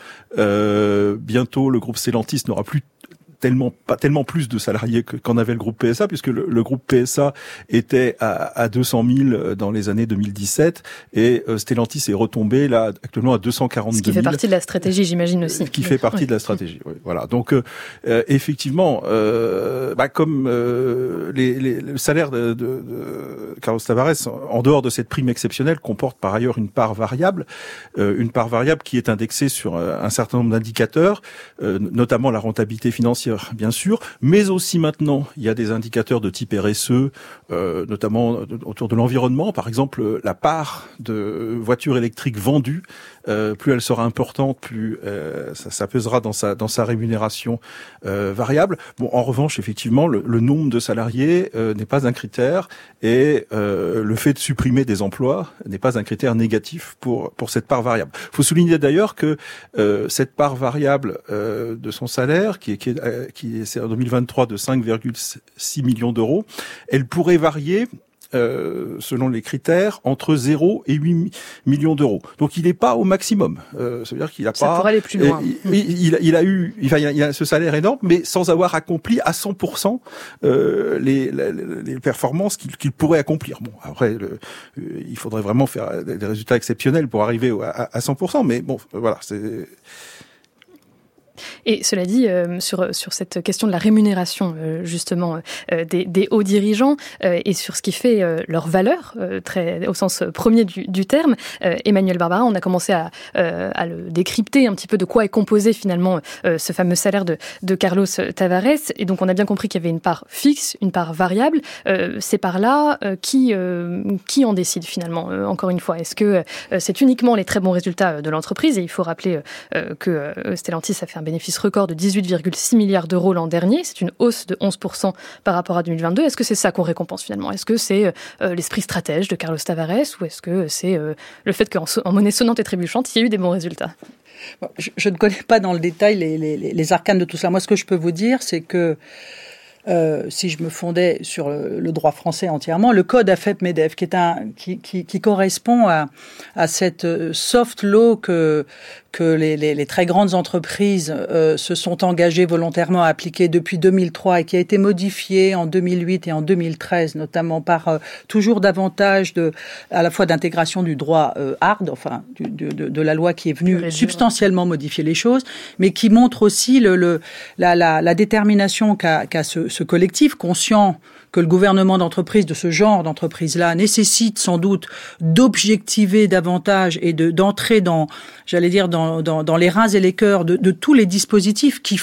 euh, bientôt le groupe Stellantis n'aura plus tellement pas tellement plus de salariés que, qu'en avait le groupe P S A, puisque le, le groupe P S A était à, à deux cent mille dans les années deux mille dix-sept et euh, Stellantis est retombé là actuellement à deux cent quarante-deux mille. Ce qui fait partie de la stratégie, j'imagine aussi. Qui fait partie oui. de la stratégie. Oui, voilà. Donc euh, effectivement, euh, bah, comme euh, les, les, le salaire de, de, de Carlos Tavares, en dehors de cette prime exceptionnelle, comporte par ailleurs une part variable, euh, une part variable qui est indexée sur un certain nombre d'indicateurs, euh, notamment la rentabilité financière, bien sûr, mais aussi maintenant, il y a des indicateurs de type R S E, euh, notamment autour de l'environnement. Par exemple, la part de voitures électriques vendues, euh, plus elle sera importante, plus euh, ça, ça pesera dans sa dans sa rémunération euh, variable. Bon, en revanche, effectivement, le, le nombre de salariés euh, n'est pas un critère et euh, le fait de supprimer des emplois n'est pas un critère négatif pour pour cette part variable. Il faut souligner d'ailleurs que euh, cette part variable euh, de son salaire, qui est, qui est qui est en deux mille vingt-trois de cinq virgule six millions d'euros, elle pourrait varier euh, selon les critères entre zéro et huit millions d'euros. Donc il n'est pas au maximum. Euh, ça veut dire qu'il a ça pas. pourrait aller plus loin. Il, il, il a eu, il a, il a ce salaire énorme, mais sans avoir accompli à cent pour cent euh, les, les, les performances qu'il, qu'il pourrait accomplir. Bon, après, le, euh, il faudrait vraiment faire des résultats exceptionnels pour arriver à, à cent pour cent. Mais bon, voilà, c'est. Et cela dit, euh, sur sur cette question de la rémunération euh, justement euh, des, des hauts dirigeants euh, et sur ce qui fait euh, leur valeur, euh, très au sens premier du, du terme, euh, Emmanuel Barbara, on a commencé à, euh, à le décrypter un petit peu de quoi est composé finalement euh, ce fameux salaire de, de Carlos Tavares. Et donc on a bien compris qu'il y avait une part fixe, une part variable. Euh, ces parts-là, euh, qui euh, qui en décide finalement euh, encore une fois? Est-ce que euh, c'est uniquement les très bons résultats de l'entreprise? Et il faut rappeler euh, que euh, Stellantis a fait un bénéfice record de dix-huit virgule six milliards d'euros l'an dernier. C'est une hausse de onze pour cent par rapport à deux mille vingt-deux. Est-ce que c'est ça qu'on récompense finalement? Est-ce que c'est euh, l'esprit stratège de Carlos Tavares ou est-ce que c'est euh, le fait qu'en so- en monnaie sonnante et trébuchante, il y a eu des bons résultats? Bon, je, je ne connais pas dans le détail les, les, les arcanes de tout cela. Moi, ce que je peux vous dire, c'est que Euh, si je me fondais sur le, le droit français entièrement, le code AFEP-MEDEF, qui est un qui, qui, qui correspond à, à cette soft law que que les, les, les très grandes entreprises euh, se sont engagées volontairement à appliquer depuis deux mille trois et qui a été modifié en deux mille huit et en deux mille treize, notamment par euh, toujours davantage de à la fois d'intégration du droit euh, hard, enfin du, de, de, de la loi qui est venue substantiellement modifier les choses, mais qui montre aussi le, le la, la, la détermination qu'a, qu'a ce ce collectif, conscient que le gouvernement d'entreprise, de ce genre d'entreprise-là, nécessite sans doute d'objectiver davantage et de, d'entrer dans, j'allais dire, dans, dans, dans les reins et les cœurs de, de tous les dispositifs qui font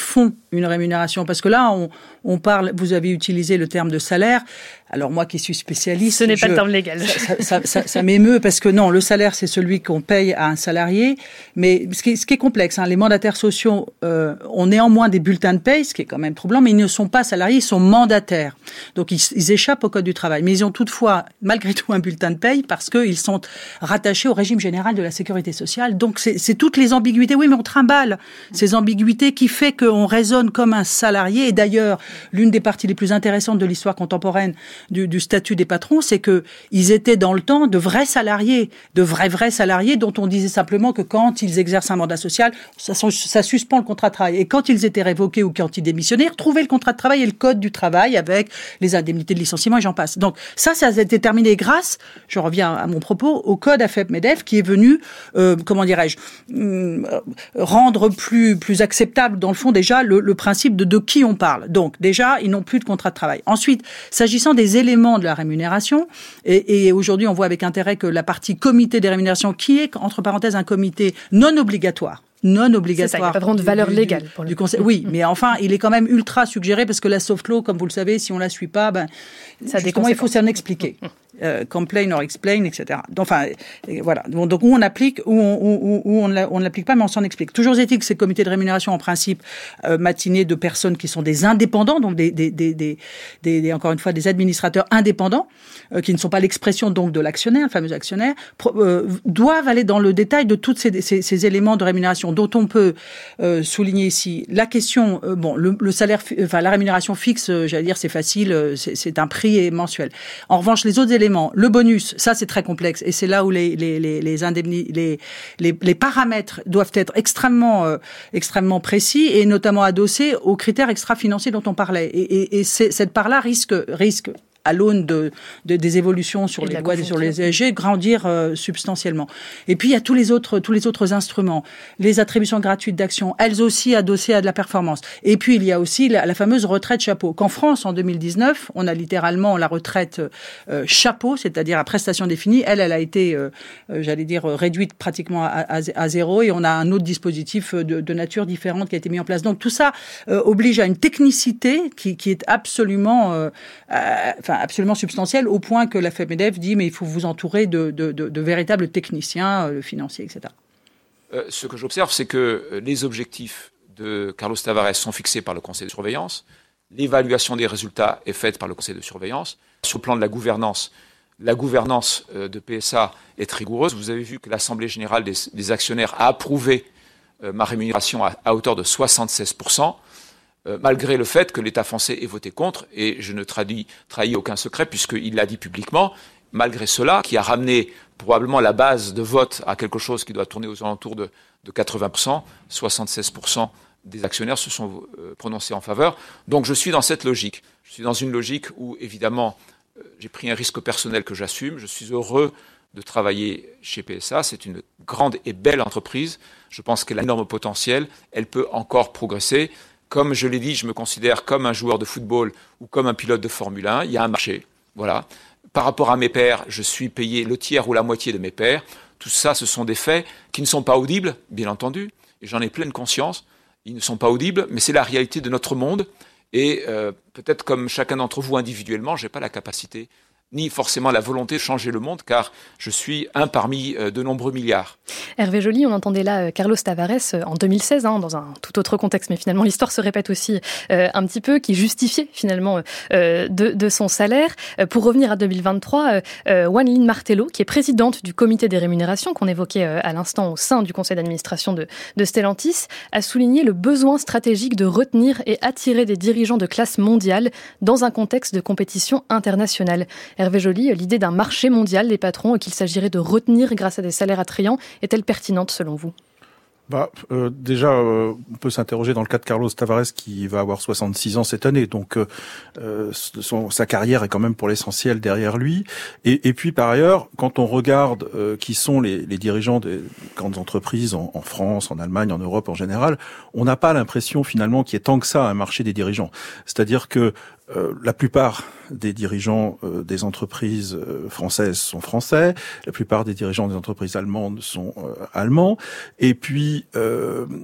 une rémunération? Parce que là, on, on parle, vous avez utilisé le terme de salaire. Alors moi qui suis spécialiste... Ce n'est je, pas le terme légal. Ça, ça, ça, ça, ça m'émeut parce que non, le salaire, c'est celui qu'on paye à un salarié. Mais ce qui est, ce qui est complexe, hein, les mandataires sociaux euh, ont néanmoins des bulletins de paye, ce qui est quand même troublant, mais ils ne sont pas salariés, ils sont mandataires. Donc ils, ils échappent au code du travail. Mais ils ont toutefois, malgré tout, un bulletin de paye parce qu'ils sont rattachés au régime général de la sécurité sociale. Donc c'est, c'est toutes les ambiguïtés. Oui, mais on trimballe ces ambiguïtés qui fait qu'on raisonne comme un salarié. Et d'ailleurs, l'une des parties les plus intéressantes de l'histoire contemporaine Du, du statut des patrons, c'est que ils étaient dans le temps de vrais salariés, de vrais vrais salariés dont on disait simplement que quand ils exercent un mandat social, ça, ça suspend le contrat de travail. Et quand ils étaient révoqués ou quand ils démissionnaient, ils retrouvaient le contrat de travail et le code du travail avec les indemnités de licenciement et j'en passe. Donc ça, ça a été terminé grâce, je reviens à mon propos, au code A F E P-MEDEF qui est venu, euh, comment dirais-je, euh, rendre plus plus acceptable dans le fond déjà le, le principe de de qui on parle. Donc déjà, ils n'ont plus de contrat de travail. Ensuite, s'agissant des éléments de la rémunération, et, et aujourd'hui on voit avec intérêt que la partie comité des rémunérations, qui est entre parenthèses un comité non obligatoire, non obligatoire. C'est ça, il n'y a pas vraiment de valeur du, légale. Du, pour du le conseil. Oui, mais enfin, il est quand même ultra suggéré parce que la soft law, comme vous le savez, si on la suit pas, ben, ça justement, il faut s'en expliquer. Euh, complain or explain, et cetera. Donc, enfin, et voilà. Donc, où on applique, où on, où, où on ne l'applique pas, mais on s'en explique. Toujours est-il que ces comités de rémunération, en principe, euh, matinés de personnes qui sont des indépendants, donc des, des, des, des, des, des encore une fois, des administrateurs indépendants, euh, qui ne sont pas l'expression donc de l'actionnaire, le fameux actionnaire, pro, euh, doivent aller dans le détail de tous ces, ces, ces éléments de rémunération, dont on peut euh, souligner ici la question. Euh, bon, le, le salaire, enfin la rémunération fixe, euh, j'allais dire, c'est facile, euh, c'est, c'est un prix mensuel. En revanche, les autres éléments, le bonus, ça c'est très complexe et c'est là où les les les les indemni, les, les les paramètres doivent être extrêmement euh, extrêmement précis et notamment adossés aux critères extra-financiers dont on parlait. Et, et, et c'est, cette part-là risque risque à l'aune de, de des évolutions sur les lois et sur les E S G, grandir euh, substantiellement. Et puis il y a tous les autres tous les autres instruments, les attributions gratuites d'actions, elles aussi adossées à de la performance. Et puis il y a aussi la, la fameuse retraite chapeau. Qu'en France en deux mille dix-neuf, on a littéralement la retraite euh, chapeau, c'est-à-dire à prestation définie. Elle, elle a été, euh, euh, j'allais dire, réduite pratiquement à, à, à zéro. Et on a un autre dispositif de, de nature différente qui a été mis en place. Donc tout ça euh, oblige à une technicité qui, qui est absolument euh, euh, absolument substantielle, au point que la F E P-MEDEF dit mais il faut vous entourer de, de, de, de véritables techniciens euh, financiers, et cetera. Euh, ce que j'observe, c'est que les objectifs de Carlos Tavares sont fixés par le conseil de surveillance. L'évaluation des résultats est faite par le conseil de surveillance. Sur le plan de la gouvernance, la gouvernance euh, de P S A est rigoureuse. Vous avez vu que l'Assemblée générale des, des actionnaires a approuvé euh, ma rémunération à, à hauteur de soixante-seize pour cent. Euh, malgré le fait que l'État français ait voté contre, et je ne trahis, trahis aucun secret puisqu'il l'a dit publiquement, malgré cela, qui a ramené probablement la base de vote à quelque chose qui doit tourner aux alentours de, de quatre-vingts pour cent, soixante-seize pour cent des actionnaires se sont euh, prononcés en faveur. Donc je suis dans cette logique. Je suis dans une logique où, évidemment, euh, j'ai pris un risque personnel que j'assume. Je suis heureux de travailler chez P S A. C'est une grande et belle entreprise. Je pense qu'elle a un énorme potentiel. Elle peut encore progresser. Comme je l'ai dit, je me considère comme un joueur de football ou comme un pilote de Formule un. Il y a un marché. Voilà. Par rapport à mes pairs, je suis payé le tiers ou la moitié de mes pairs. Tout ça, ce sont des faits qui ne sont pas audibles, bien entendu. Et j'en ai pleine conscience. Ils ne sont pas audibles, mais c'est la réalité de notre monde. Et euh, peut-être comme chacun d'entre vous individuellement, je n'ai pas la capacité ni forcément la volonté de changer le monde, car je suis un parmi euh, de nombreux milliards. Hervé Joly, on entendait là euh, Carlos Tavares euh, en deux mille seize, hein, dans un tout autre contexte, mais finalement l'histoire se répète aussi euh, un petit peu, qui justifiait finalement euh, de, de son salaire. Euh, pour revenir à deux mille vingt-trois, euh, euh, Wan Lin Martello, qui est présidente du comité des rémunérations, qu'on évoquait euh, à l'instant au sein du conseil d'administration de, de Stellantis, a souligné le besoin stratégique de retenir et attirer des dirigeants de classe mondiale dans un contexte de compétition internationale. Hervé Joly, l'idée d'un marché mondial des patrons et qu'il s'agirait de retenir grâce à des salaires attrayants est-elle pertinente selon vous ? Bah, euh, déjà, euh, on peut s'interroger dans le cas de Carlos Tavares qui va avoir soixante-six ans cette année, donc euh, son, sa carrière est quand même pour l'essentiel derrière lui. Et, et puis par ailleurs, quand on regarde euh, qui sont les, les dirigeants des grandes entreprises en, en France, en Allemagne, en Europe en général, on n'a pas l'impression finalement qu'il y ait tant que ça un marché des dirigeants. C'est-à-dire que Euh, la plupart des dirigeants euh, des entreprises euh, françaises sont français, la plupart des dirigeants des entreprises allemandes sont euh, allemands, et puis euh,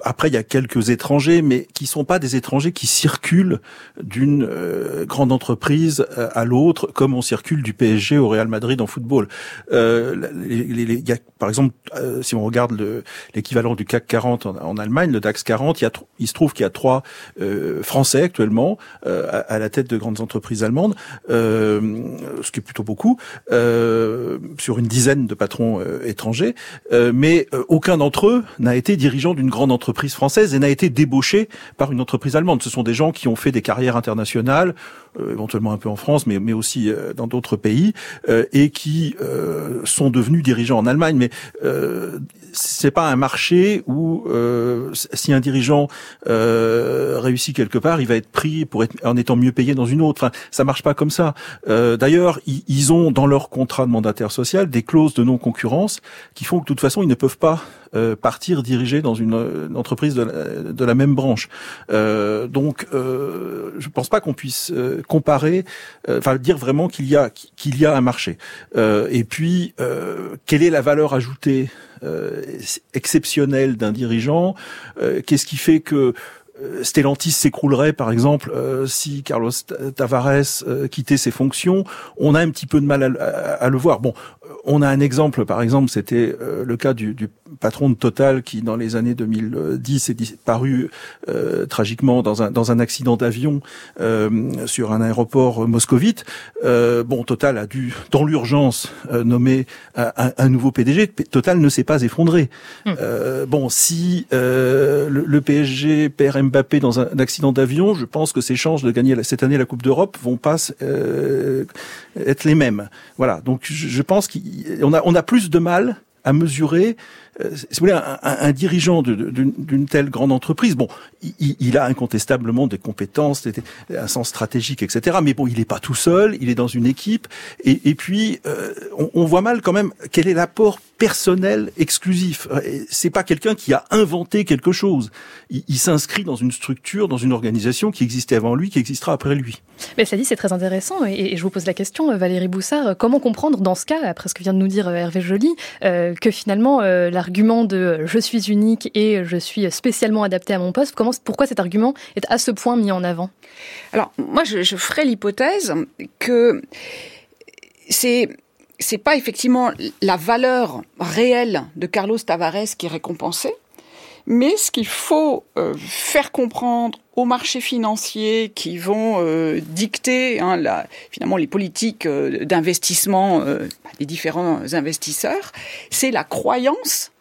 après, il y a quelques étrangers, mais qui sont pas des étrangers qui circulent d'une euh, grande entreprise à l'autre, comme on circule du P S G au Real Madrid en football. Euh, les, les, les, y a, par exemple, euh, si on regarde le, l'équivalent du C A C quarante en, en Allemagne, le DAX quarante, il, y a, il se trouve qu'il y a trois euh, Français actuellement euh, à, à la tête de grandes entreprises allemandes, euh, ce qui est plutôt beaucoup, euh, sur une dizaine de patrons euh, étrangers, euh, mais euh, aucun d'entre eux n'a été dirigeant d'une grande entreprise française et n'a été débauché par une entreprise allemande. Ce sont des gens qui ont fait des carrières internationales, euh, éventuellement un peu en France, mais, mais aussi euh, dans d'autres pays, euh, et qui euh, sont devenus dirigeants en Allemagne. Mais euh, c'est pas un marché où euh, si un dirigeant euh, réussit quelque part, il va être pris pour être en étant mieux payé dans une autre. Enfin, ça marche pas comme ça. Euh, d'ailleurs, ils, ils ont dans leur contrat de mandataire social des clauses de non-concurrence qui font que de toute façon, ils ne peuvent pas euh, partir diriger dans une, une entreprise de la, de la même branche. Euh, donc, euh, je pense pas qu'on puisse euh, comparer, euh, enfin dire vraiment qu'il y a qu'il y a un marché. Euh, et puis, euh, quelle est la valeur ajoutée euh, exceptionnelle d'un dirigeant? euh, Qu'est-ce qui fait que Stellantis s'écroulerait, par exemple, euh, si Carlos Tavares euh, quittait ses fonctions? On a un petit peu de mal à, à, à le voir. Bon, on a un exemple, par exemple, c'était euh, le cas du, du patron de Total qui, dans les années deux mille dix, est disparu euh, tragiquement dans un, dans un accident d'avion euh, sur un aéroport moscovite. Euh, bon, Total a dû, dans l'urgence, euh, nommer un, un nouveau P D G. Total ne s'est pas effondré. Mmh. Euh, bon, si euh, le, le P S G perd Mbappé dans un, un accident d'avion, je pense que ses chances de gagner cette année la Coupe d'Europe vont pas euh, être les mêmes. Voilà. Donc, je, je pense qu'on a, on a plus de mal à mesurer, euh, si vous voulez, un, un, un dirigeant de, de, d'une, d'une telle grande entreprise. Bon, il, il a incontestablement des compétences, des, un sens stratégique, et cetera. Mais bon, il n'est pas tout seul, il est dans une équipe. Et, et puis, euh, on, on voit mal quand même quel est l'apport personnel exclusif. C'est pas quelqu'un qui a inventé quelque chose. Il, il s'inscrit dans une structure, dans une organisation qui existait avant lui, qui existera après lui. Mais ça dit, c'est très intéressant. Et, et je vous pose la question, Valérie Boussard, comment comprendre dans ce cas, après ce que vient de nous dire Hervé Joly, euh, que finalement euh, l'argument de je suis unique et je suis spécialement adapté à mon poste, comment, pourquoi cet argument est à ce point mis en avant? Alors, moi, je, je ferais l'hypothèse que c'est... c'est pas effectivement la valeur réelle de Carlos Tavares qui est récompensée, mais ce qu'il faut euh, faire comprendre aux marchés financiers qui vont euh, dicter hein, la, finalement les politiques euh, d'investissement euh, des différents investisseurs, c'est la croyance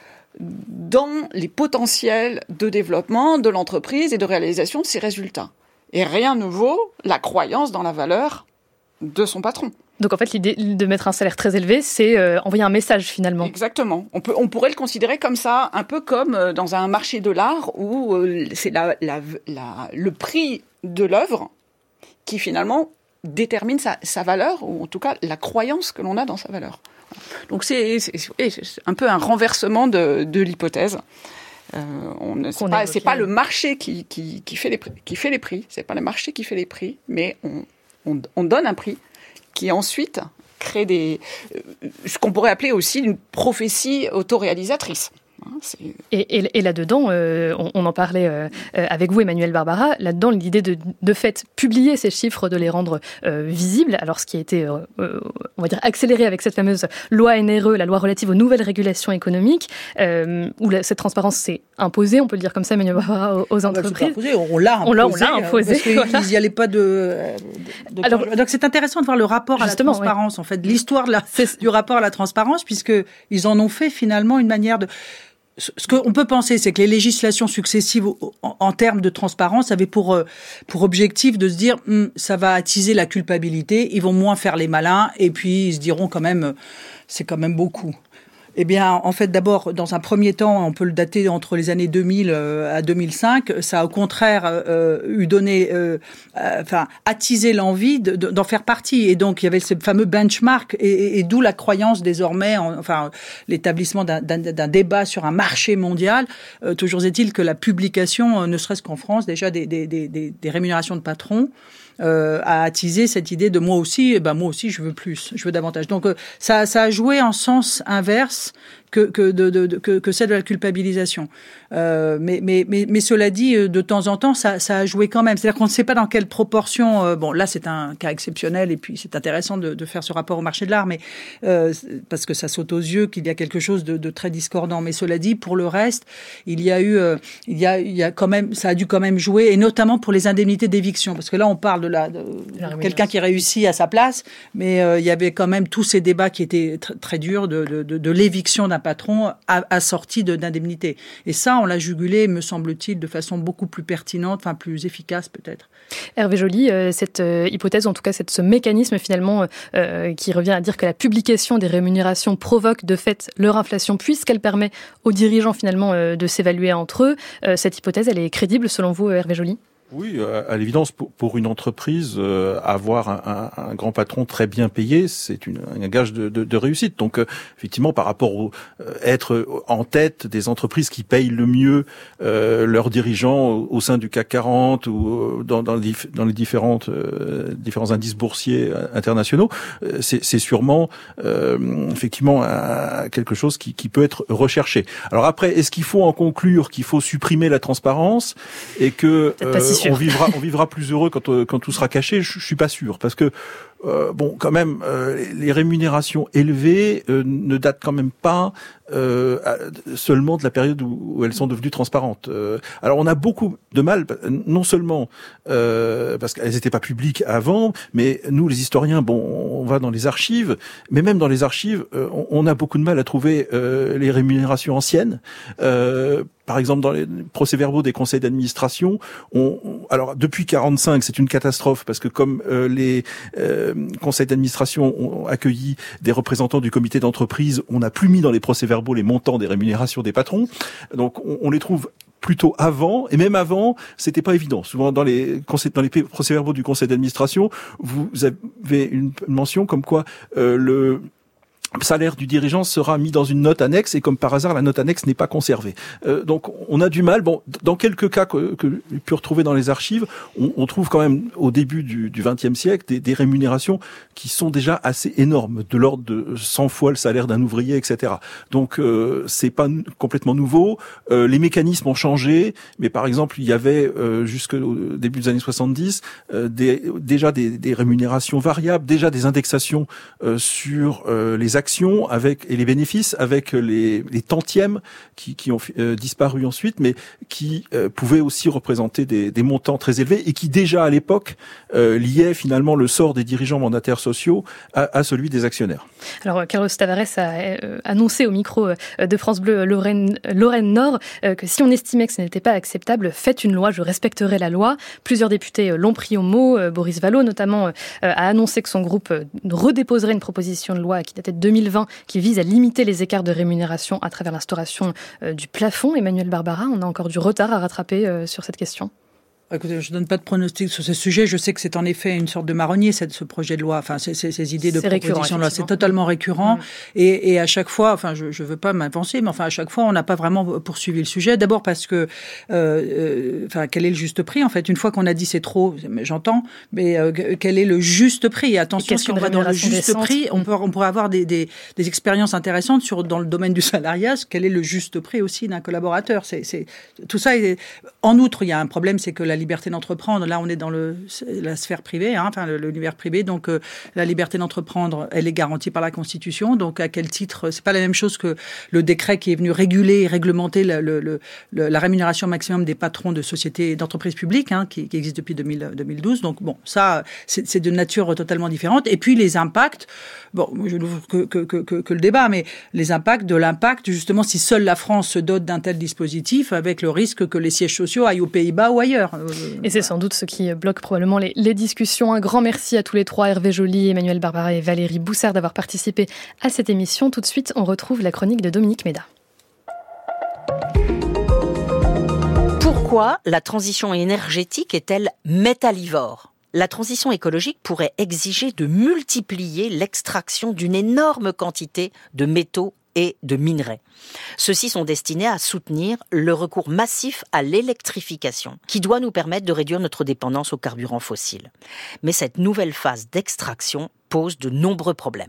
dans les potentiels de développement de l'entreprise et de réalisation de ses résultats. Et rien ne vaut la croyance dans la valeur de son patron. Donc en fait, l'idée de mettre un salaire très élevé, c'est euh, envoyer un message finalement. Exactement. On peut, on pourrait le considérer comme ça, un peu comme euh, dans un marché de l'art où euh, c'est la, la, la, le prix de l'œuvre qui finalement détermine sa, sa valeur, ou en tout cas la croyance que l'on a dans sa valeur. Donc c'est, c'est, c'est un peu un renversement de, de l'hypothèse. Euh, on, c'est, pas, c'est pas le marché qui, qui, qui, fait les prix, qui fait les prix, c'est pas le marché qui fait les prix, mais on, on, on donne un prix qui ensuite crée des, euh, ce qu'on pourrait appeler aussi une prophétie autoréalisatrice. Et, et, et là-dedans, euh, on, on en parlait euh, avec vous, Emmanuel Barbara, là-dedans, l'idée de, de fait publier ces chiffres, de les rendre euh, visibles, alors ce qui a été, euh, on va dire, accéléré avec cette fameuse loi N R E, la loi relative aux nouvelles régulations économiques, euh, où la, cette transparence s'est imposée, on peut le dire comme ça, Emmanuel Barbara, aux, aux entreprises. Ah bah, on l'a imposé. On l'a, on l'a imposé. Parce voilà. qu'il n'y allait pas de, de... Alors, donc c'est intéressant de voir le rapport à la transparence, ouais. En fait, l'histoire de la, du rapport à la transparence, puisqu'ils en ont fait finalement une manière de... Ce qu'on peut penser, c'est que les législations successives en, en termes de transparence avaient pour, pour objectif de se dire hm, ça va attiser la culpabilité, ils vont moins faire les malins, et puis ils se diront quand même, c'est quand même beaucoup. Eh bien, en fait, d'abord, dans un premier temps, on peut le dater entre les années deux mille à deux mille cinq. Ça a au contraire euh, eu donné, euh, euh, enfin, attisé l'envie de, de, d'en faire partie. Et donc, il y avait ce fameux benchmark, et, et, et d'où la croyance désormais, en, enfin, l'établissement d'un, d'un, d'un débat sur un marché mondial. Euh, toujours est-il que la publication, ne serait-ce qu'en France, déjà des, des, des, des rémunérations de patrons. Euh, a attisé cette idée de moi aussi, eh ben moi aussi je veux plus, je veux davantage. Donc euh, ça, ça a joué en sens inverse que, que, de, de, de, que, que celle de la culpabilisation. Euh, mais, mais, mais, mais cela dit, de temps en temps, ça, ça a joué quand même. C'est-à-dire qu'on ne sait pas dans quelle proportion... Euh, bon, là, c'est un cas exceptionnel et puis c'est intéressant de, de faire ce rapport au marché de l'art, mais euh, parce que ça saute aux yeux qu'il y a quelque chose de, de très discordant. Mais cela dit, pour le reste, il y a eu... Euh, il y a, il y a quand même, ça a dû quand même jouer, et notamment pour les indemnités d'éviction. Parce que là, on parle de, la, de, de quelqu'un qui réussit à sa place, mais euh, il y avait quand même tous ces débats qui étaient tr- très durs de, de, de, de l'éviction d'un patron assorti d'indemnités. Et ça, on l'a jugulé, me semble-t-il, de façon beaucoup plus pertinente, enfin plus efficace peut-être. Hervé Joly, euh, cette euh, hypothèse, en tout cas cette, ce mécanisme finalement euh, qui revient à dire que la publication des rémunérations provoque de fait leur inflation puisqu'elle permet aux dirigeants finalement euh, de s'évaluer entre eux, euh, cette hypothèse, elle est crédible selon vous, Hervé Joly ? Oui, à l'évidence, pour une entreprise, euh, avoir un, un, un grand patron très bien payé, c'est une, un gage de, de, de réussite. Donc, euh, effectivement, par rapport au euh, être en tête des entreprises qui payent le mieux euh, leurs dirigeants au, au sein du C A C quarante ou dans, dans, les, dans les différentes euh, différents indices boursiers internationaux, euh, c'est, c'est sûrement euh, effectivement un, quelque chose qui, qui peut être recherché. Alors après, est-ce qu'il faut en conclure qu'il faut supprimer la transparence et que euh, on vivra, on vivra plus heureux quand, quand tout sera caché? Je, je suis pas sûr, parce que euh, bon, quand même, euh, les rémunérations élevées euh, ne datent quand même pas euh, seulement de la période où, où elles sont devenues transparentes. Euh, alors, on a beaucoup de mal, non seulement euh, parce qu'elles n'étaient pas publiques avant, mais nous, les historiens, bon, on va dans les archives, mais même dans les archives, euh, on, on a beaucoup de mal à trouver euh, les rémunérations anciennes. Euh, Par exemple, dans les procès-verbaux des conseils d'administration, on, on, alors depuis quarante-cinq, c'est une catastrophe parce que comme euh, les euh, conseils d'administration ont accueilli des représentants du comité d'entreprise, on n'a plus mis dans les procès-verbaux les montants des rémunérations des patrons. Donc, on, on les trouve plutôt avant, et même avant, c'était pas évident. Souvent, dans les conseils, dans les procès-verbaux du conseil d'administration, vous avez une mention comme quoi euh, le salaire du dirigeant sera mis dans une note annexe et comme par hasard la note annexe n'est pas conservée. Euh, donc on a du mal. Bon, dans quelques cas que, que j'ai pu retrouver dans les archives, on, on trouve quand même au début du vingtième siècle des, des rémunérations qui sont déjà assez énormes, de l'ordre de cent fois le salaire d'un ouvrier, et cetera. Donc euh, c'est pas n- complètement nouveau. Euh, les mécanismes ont changé, mais par exemple il y avait euh, jusqu'au début des années soixante-dix euh, des, déjà des, des rémunérations variables, déjà des indexations euh, sur euh, les actions avec et les bénéfices avec les, les tantièmes qui, qui ont euh, disparu ensuite, mais qui euh, pouvaient aussi représenter des, des montants très élevés et qui déjà à l'époque euh, liaient finalement le sort des dirigeants mandataires sociaux à, à celui des actionnaires. Alors Carlos Tavares a euh, annoncé au micro euh, de France Bleu Lorraine, Lorraine Nord euh, que si on estimait que ce n'était pas acceptable, faites une loi, je respecterai la loi. Plusieurs députés euh, l'ont pris au mot. Euh, Boris Vallaud notamment euh, a annoncé que son groupe euh, redéposerait une proposition de loi qui datait de deux mille vingt qui vise à limiter les écarts de rémunération à travers l'instauration euh, du plafond. Emmanuel Barbara, on a encore du retard à rattraper euh, sur cette question. Écoutez, je ne donne pas de pronostic sur ce sujet. Je sais que c'est en effet une sorte de marronnier, cette, ce projet de loi, enfin ces, ces, ces idées de c'est proposition de loi. C'est totalement récurrent. Mmh. Et, et à chaque fois, enfin, je ne veux pas m'avancer, mais enfin, à chaque fois, on n'a pas vraiment poursuivi le sujet. D'abord parce que, euh, euh, enfin, quel est le juste prix en fait? Une fois qu'on a dit c'est trop, j'entends, mais euh, quel est le juste prix? Et attention, et si on va dans le juste décente? prix, on, peut, on pourrait avoir des, des, des expériences intéressantes sur dans le domaine du salariat. Quel est le juste prix aussi d'un collaborateur? C'est, c'est tout ça. Est... En outre, il y a un problème, c'est que la liberté d'entreprendre, là on est dans le, la sphère privée, hein, enfin l'univers privé, donc euh, la liberté d'entreprendre, elle est garantie par la Constitution, donc à quel titre? C'est pas la même chose que le décret qui est venu réguler et réglementer le, le, le, la rémunération maximum des patrons de sociétés, d'entreprises publiques, hein, qui, qui existe depuis deux mille douze, donc bon, ça c'est, c'est de nature totalement différente. Et puis les impacts, bon, je n'ouvre que, que, que, que, que le débat, mais les impacts de l'impact, justement, si seule la France se dote d'un tel dispositif, avec le risque que les sièges sociaux aillent aux Pays-Bas ou ailleurs. Et c'est sans doute ce qui bloque probablement les, les discussions. Un grand merci à tous les trois, Hervé Joly, Emmanuel Barbara et Valérie Boussard, d'avoir participé à cette émission. Tout de suite, on retrouve la chronique de Dominique Méda. Pourquoi la transition énergétique est-elle métallivore ? La transition écologique pourrait exiger de multiplier l'extraction d'une énorme quantité de métaux et de minerais. Ceux-ci sont destinés à soutenir le recours massif à l'électrification, qui doit nous permettre de réduire notre dépendance aux carburants fossiles. Mais cette nouvelle phase d'extraction pose de nombreux problèmes.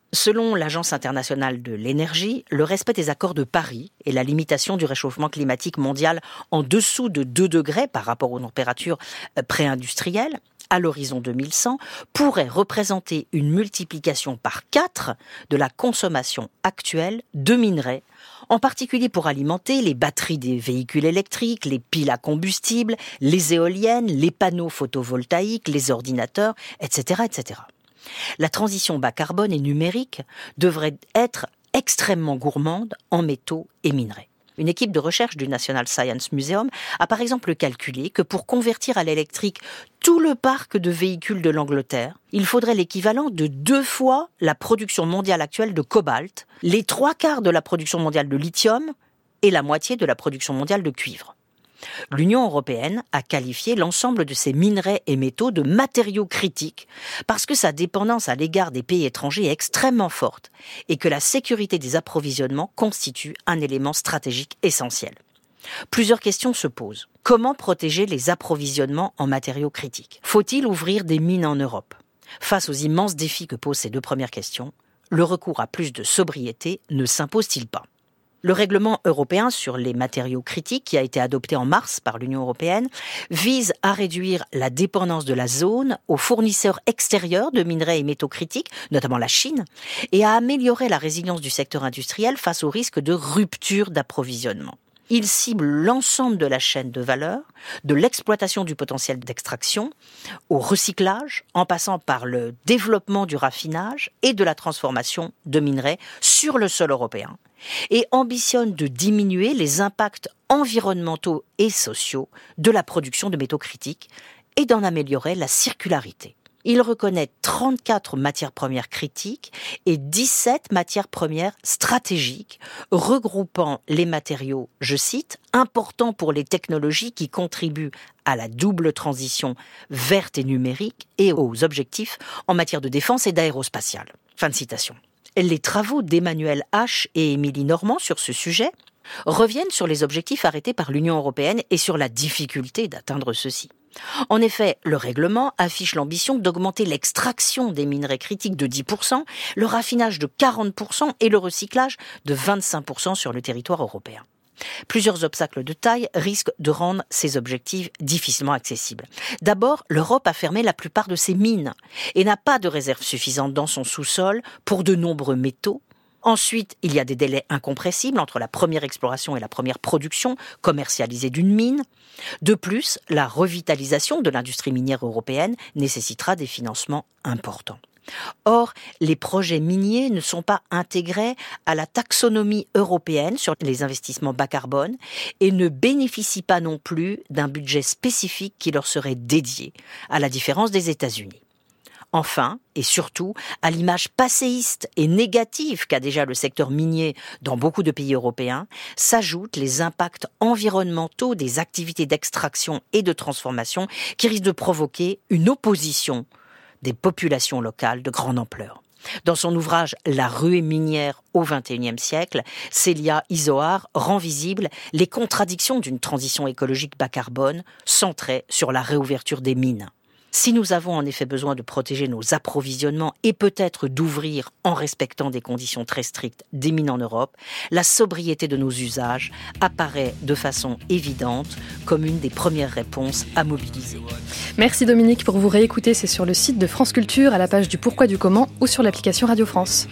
Selon l'Agence internationale de l'énergie, le respect des accords de Paris et la limitation du réchauffement climatique mondial en dessous de deux degrés par rapport aux températures pré-industrielles, à l'horizon deux mille cent, pourrait représenter une multiplication par quatre de la consommation actuelle de minerais, en particulier pour alimenter les batteries des véhicules électriques, les piles à combustible, les éoliennes, les panneaux photovoltaïques, les ordinateurs, et cetera, et cetera. La transition bas carbone et numérique devrait être extrêmement gourmande en métaux et minerais. Une équipe de recherche du National Science Museum a par exemple calculé que pour convertir à l'électrique tout le parc de véhicules de l'Angleterre, il faudrait l'équivalent de deux fois la production mondiale actuelle de cobalt, les trois quarts de la production mondiale de lithium et la moitié de la production mondiale de cuivre. L'Union européenne a qualifié l'ensemble de ces minerais et métaux de matériaux critiques parce que sa dépendance à l'égard des pays étrangers est extrêmement forte et que la sécurité des approvisionnements constitue un élément stratégique essentiel. Plusieurs questions se posent. Comment protéger les approvisionnements en matériaux critiques ? Faut-il ouvrir des mines en Europe ? Face aux immenses défis que posent ces deux premières questions, le recours à plus de sobriété ne s'impose-t-il pas ? Le règlement européen sur les matériaux critiques, qui a été adopté en mars par l'Union européenne, vise à réduire la dépendance de la zone aux fournisseurs extérieurs de minerais et métaux critiques, notamment la Chine, et à améliorer la résilience du secteur industriel face au risque de rupture d'approvisionnement. Il cible l'ensemble de la chaîne de valeur, de l'exploitation du potentiel d'extraction, au recyclage, en passant par le développement du raffinage et de la transformation de minerais sur le sol européen, et ambitionne de diminuer les impacts environnementaux et sociaux de la production de métaux critiques et d'en améliorer la circularité. Il reconnaît trente-quatre matières premières critiques et dix-sept matières premières stratégiques, regroupant les matériaux, je cite, importants pour les technologies qui contribuent à la double transition verte et numérique et aux objectifs en matière de défense et d'aérospatiale. Fin de citation. Les travaux d'Emmanuel H. et Émilie Normand sur ce sujet reviennent sur les objectifs arrêtés par l'Union européenne et sur la difficulté d'atteindre ceux-ci. En effet, le règlement affiche l'ambition d'augmenter l'extraction des minerais critiques de dix pour cent, le raffinage de quarante pour cent et le recyclage de vingt-cinq pour cent sur le territoire européen. Plusieurs obstacles de taille risquent de rendre ces objectifs difficilement accessibles. D'abord, l'Europe a fermé la plupart de ses mines et n'a pas de réserve suffisante dans son sous-sol pour de nombreux métaux. Ensuite, il y a des délais incompressibles entre la première exploration et la première production commercialisée d'une mine. De plus, la revitalisation de l'industrie minière européenne nécessitera des financements importants. Or, les projets miniers ne sont pas intégrés à la taxonomie européenne sur les investissements bas carbone et ne bénéficient pas non plus d'un budget spécifique qui leur serait dédié, à la différence des États-Unis. Enfin, et surtout, à l'image passéiste et négative qu'a déjà le secteur minier dans beaucoup de pays européens, s'ajoutent les impacts environnementaux des activités d'extraction et de transformation qui risquent de provoquer une opposition des populations locales de grande ampleur. Dans son ouvrage « La ruée minière au vingt et unième siècle », Célia Izoard rend visibles les contradictions d'une transition écologique bas carbone centrée sur la réouverture des mines. Si nous avons en effet besoin de protéger nos approvisionnements et peut-être d'ouvrir en respectant des conditions très strictes des mines en Europe, la sobriété de nos usages apparaît de façon évidente comme une des premières réponses à mobiliser. Merci Dominique. Pour vous réécouter, c'est sur le site de France Culture à la page du Pourquoi du Comment ou sur l'application Radio France.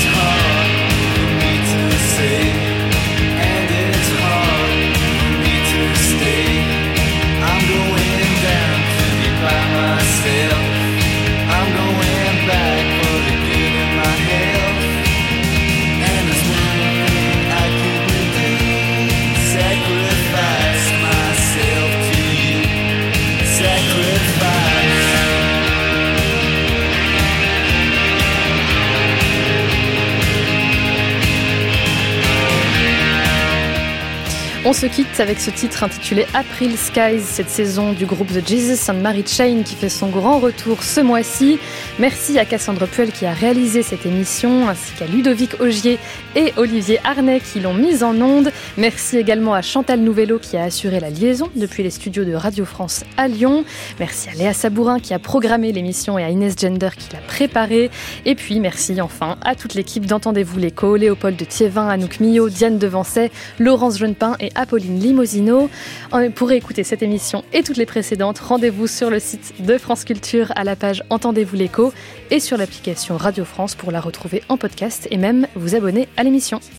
And it's hard for me to On se quitte avec ce titre intitulé April Skies, cette saison du groupe The Jesus and Mary Chain qui fait son grand retour ce mois-ci. Merci à Cassandre Puel qui a réalisé cette émission, ainsi qu'à Ludovic Augier et Olivier Arnay qui l'ont mise en onde. Merci également à Chantal Nouvello qui a assuré la liaison depuis les studios de Radio France à Lyon. Merci à Léa Sabourin qui a programmé l'émission et à Inès Gender qui l'a préparée. Et puis merci enfin à toute l'équipe d'Entendez-vous l'écho, Léopold de Thiévin, Anouk Millot, Diane Devancet, Laurence Jeunepin et Apolline Limosino. Pour écouter cette émission et toutes les précédentes, rendez-vous sur le site de France Culture à la page Entendez-vous l'écho et sur l'application Radio France pour la retrouver en podcast et même vous abonner à l'émission.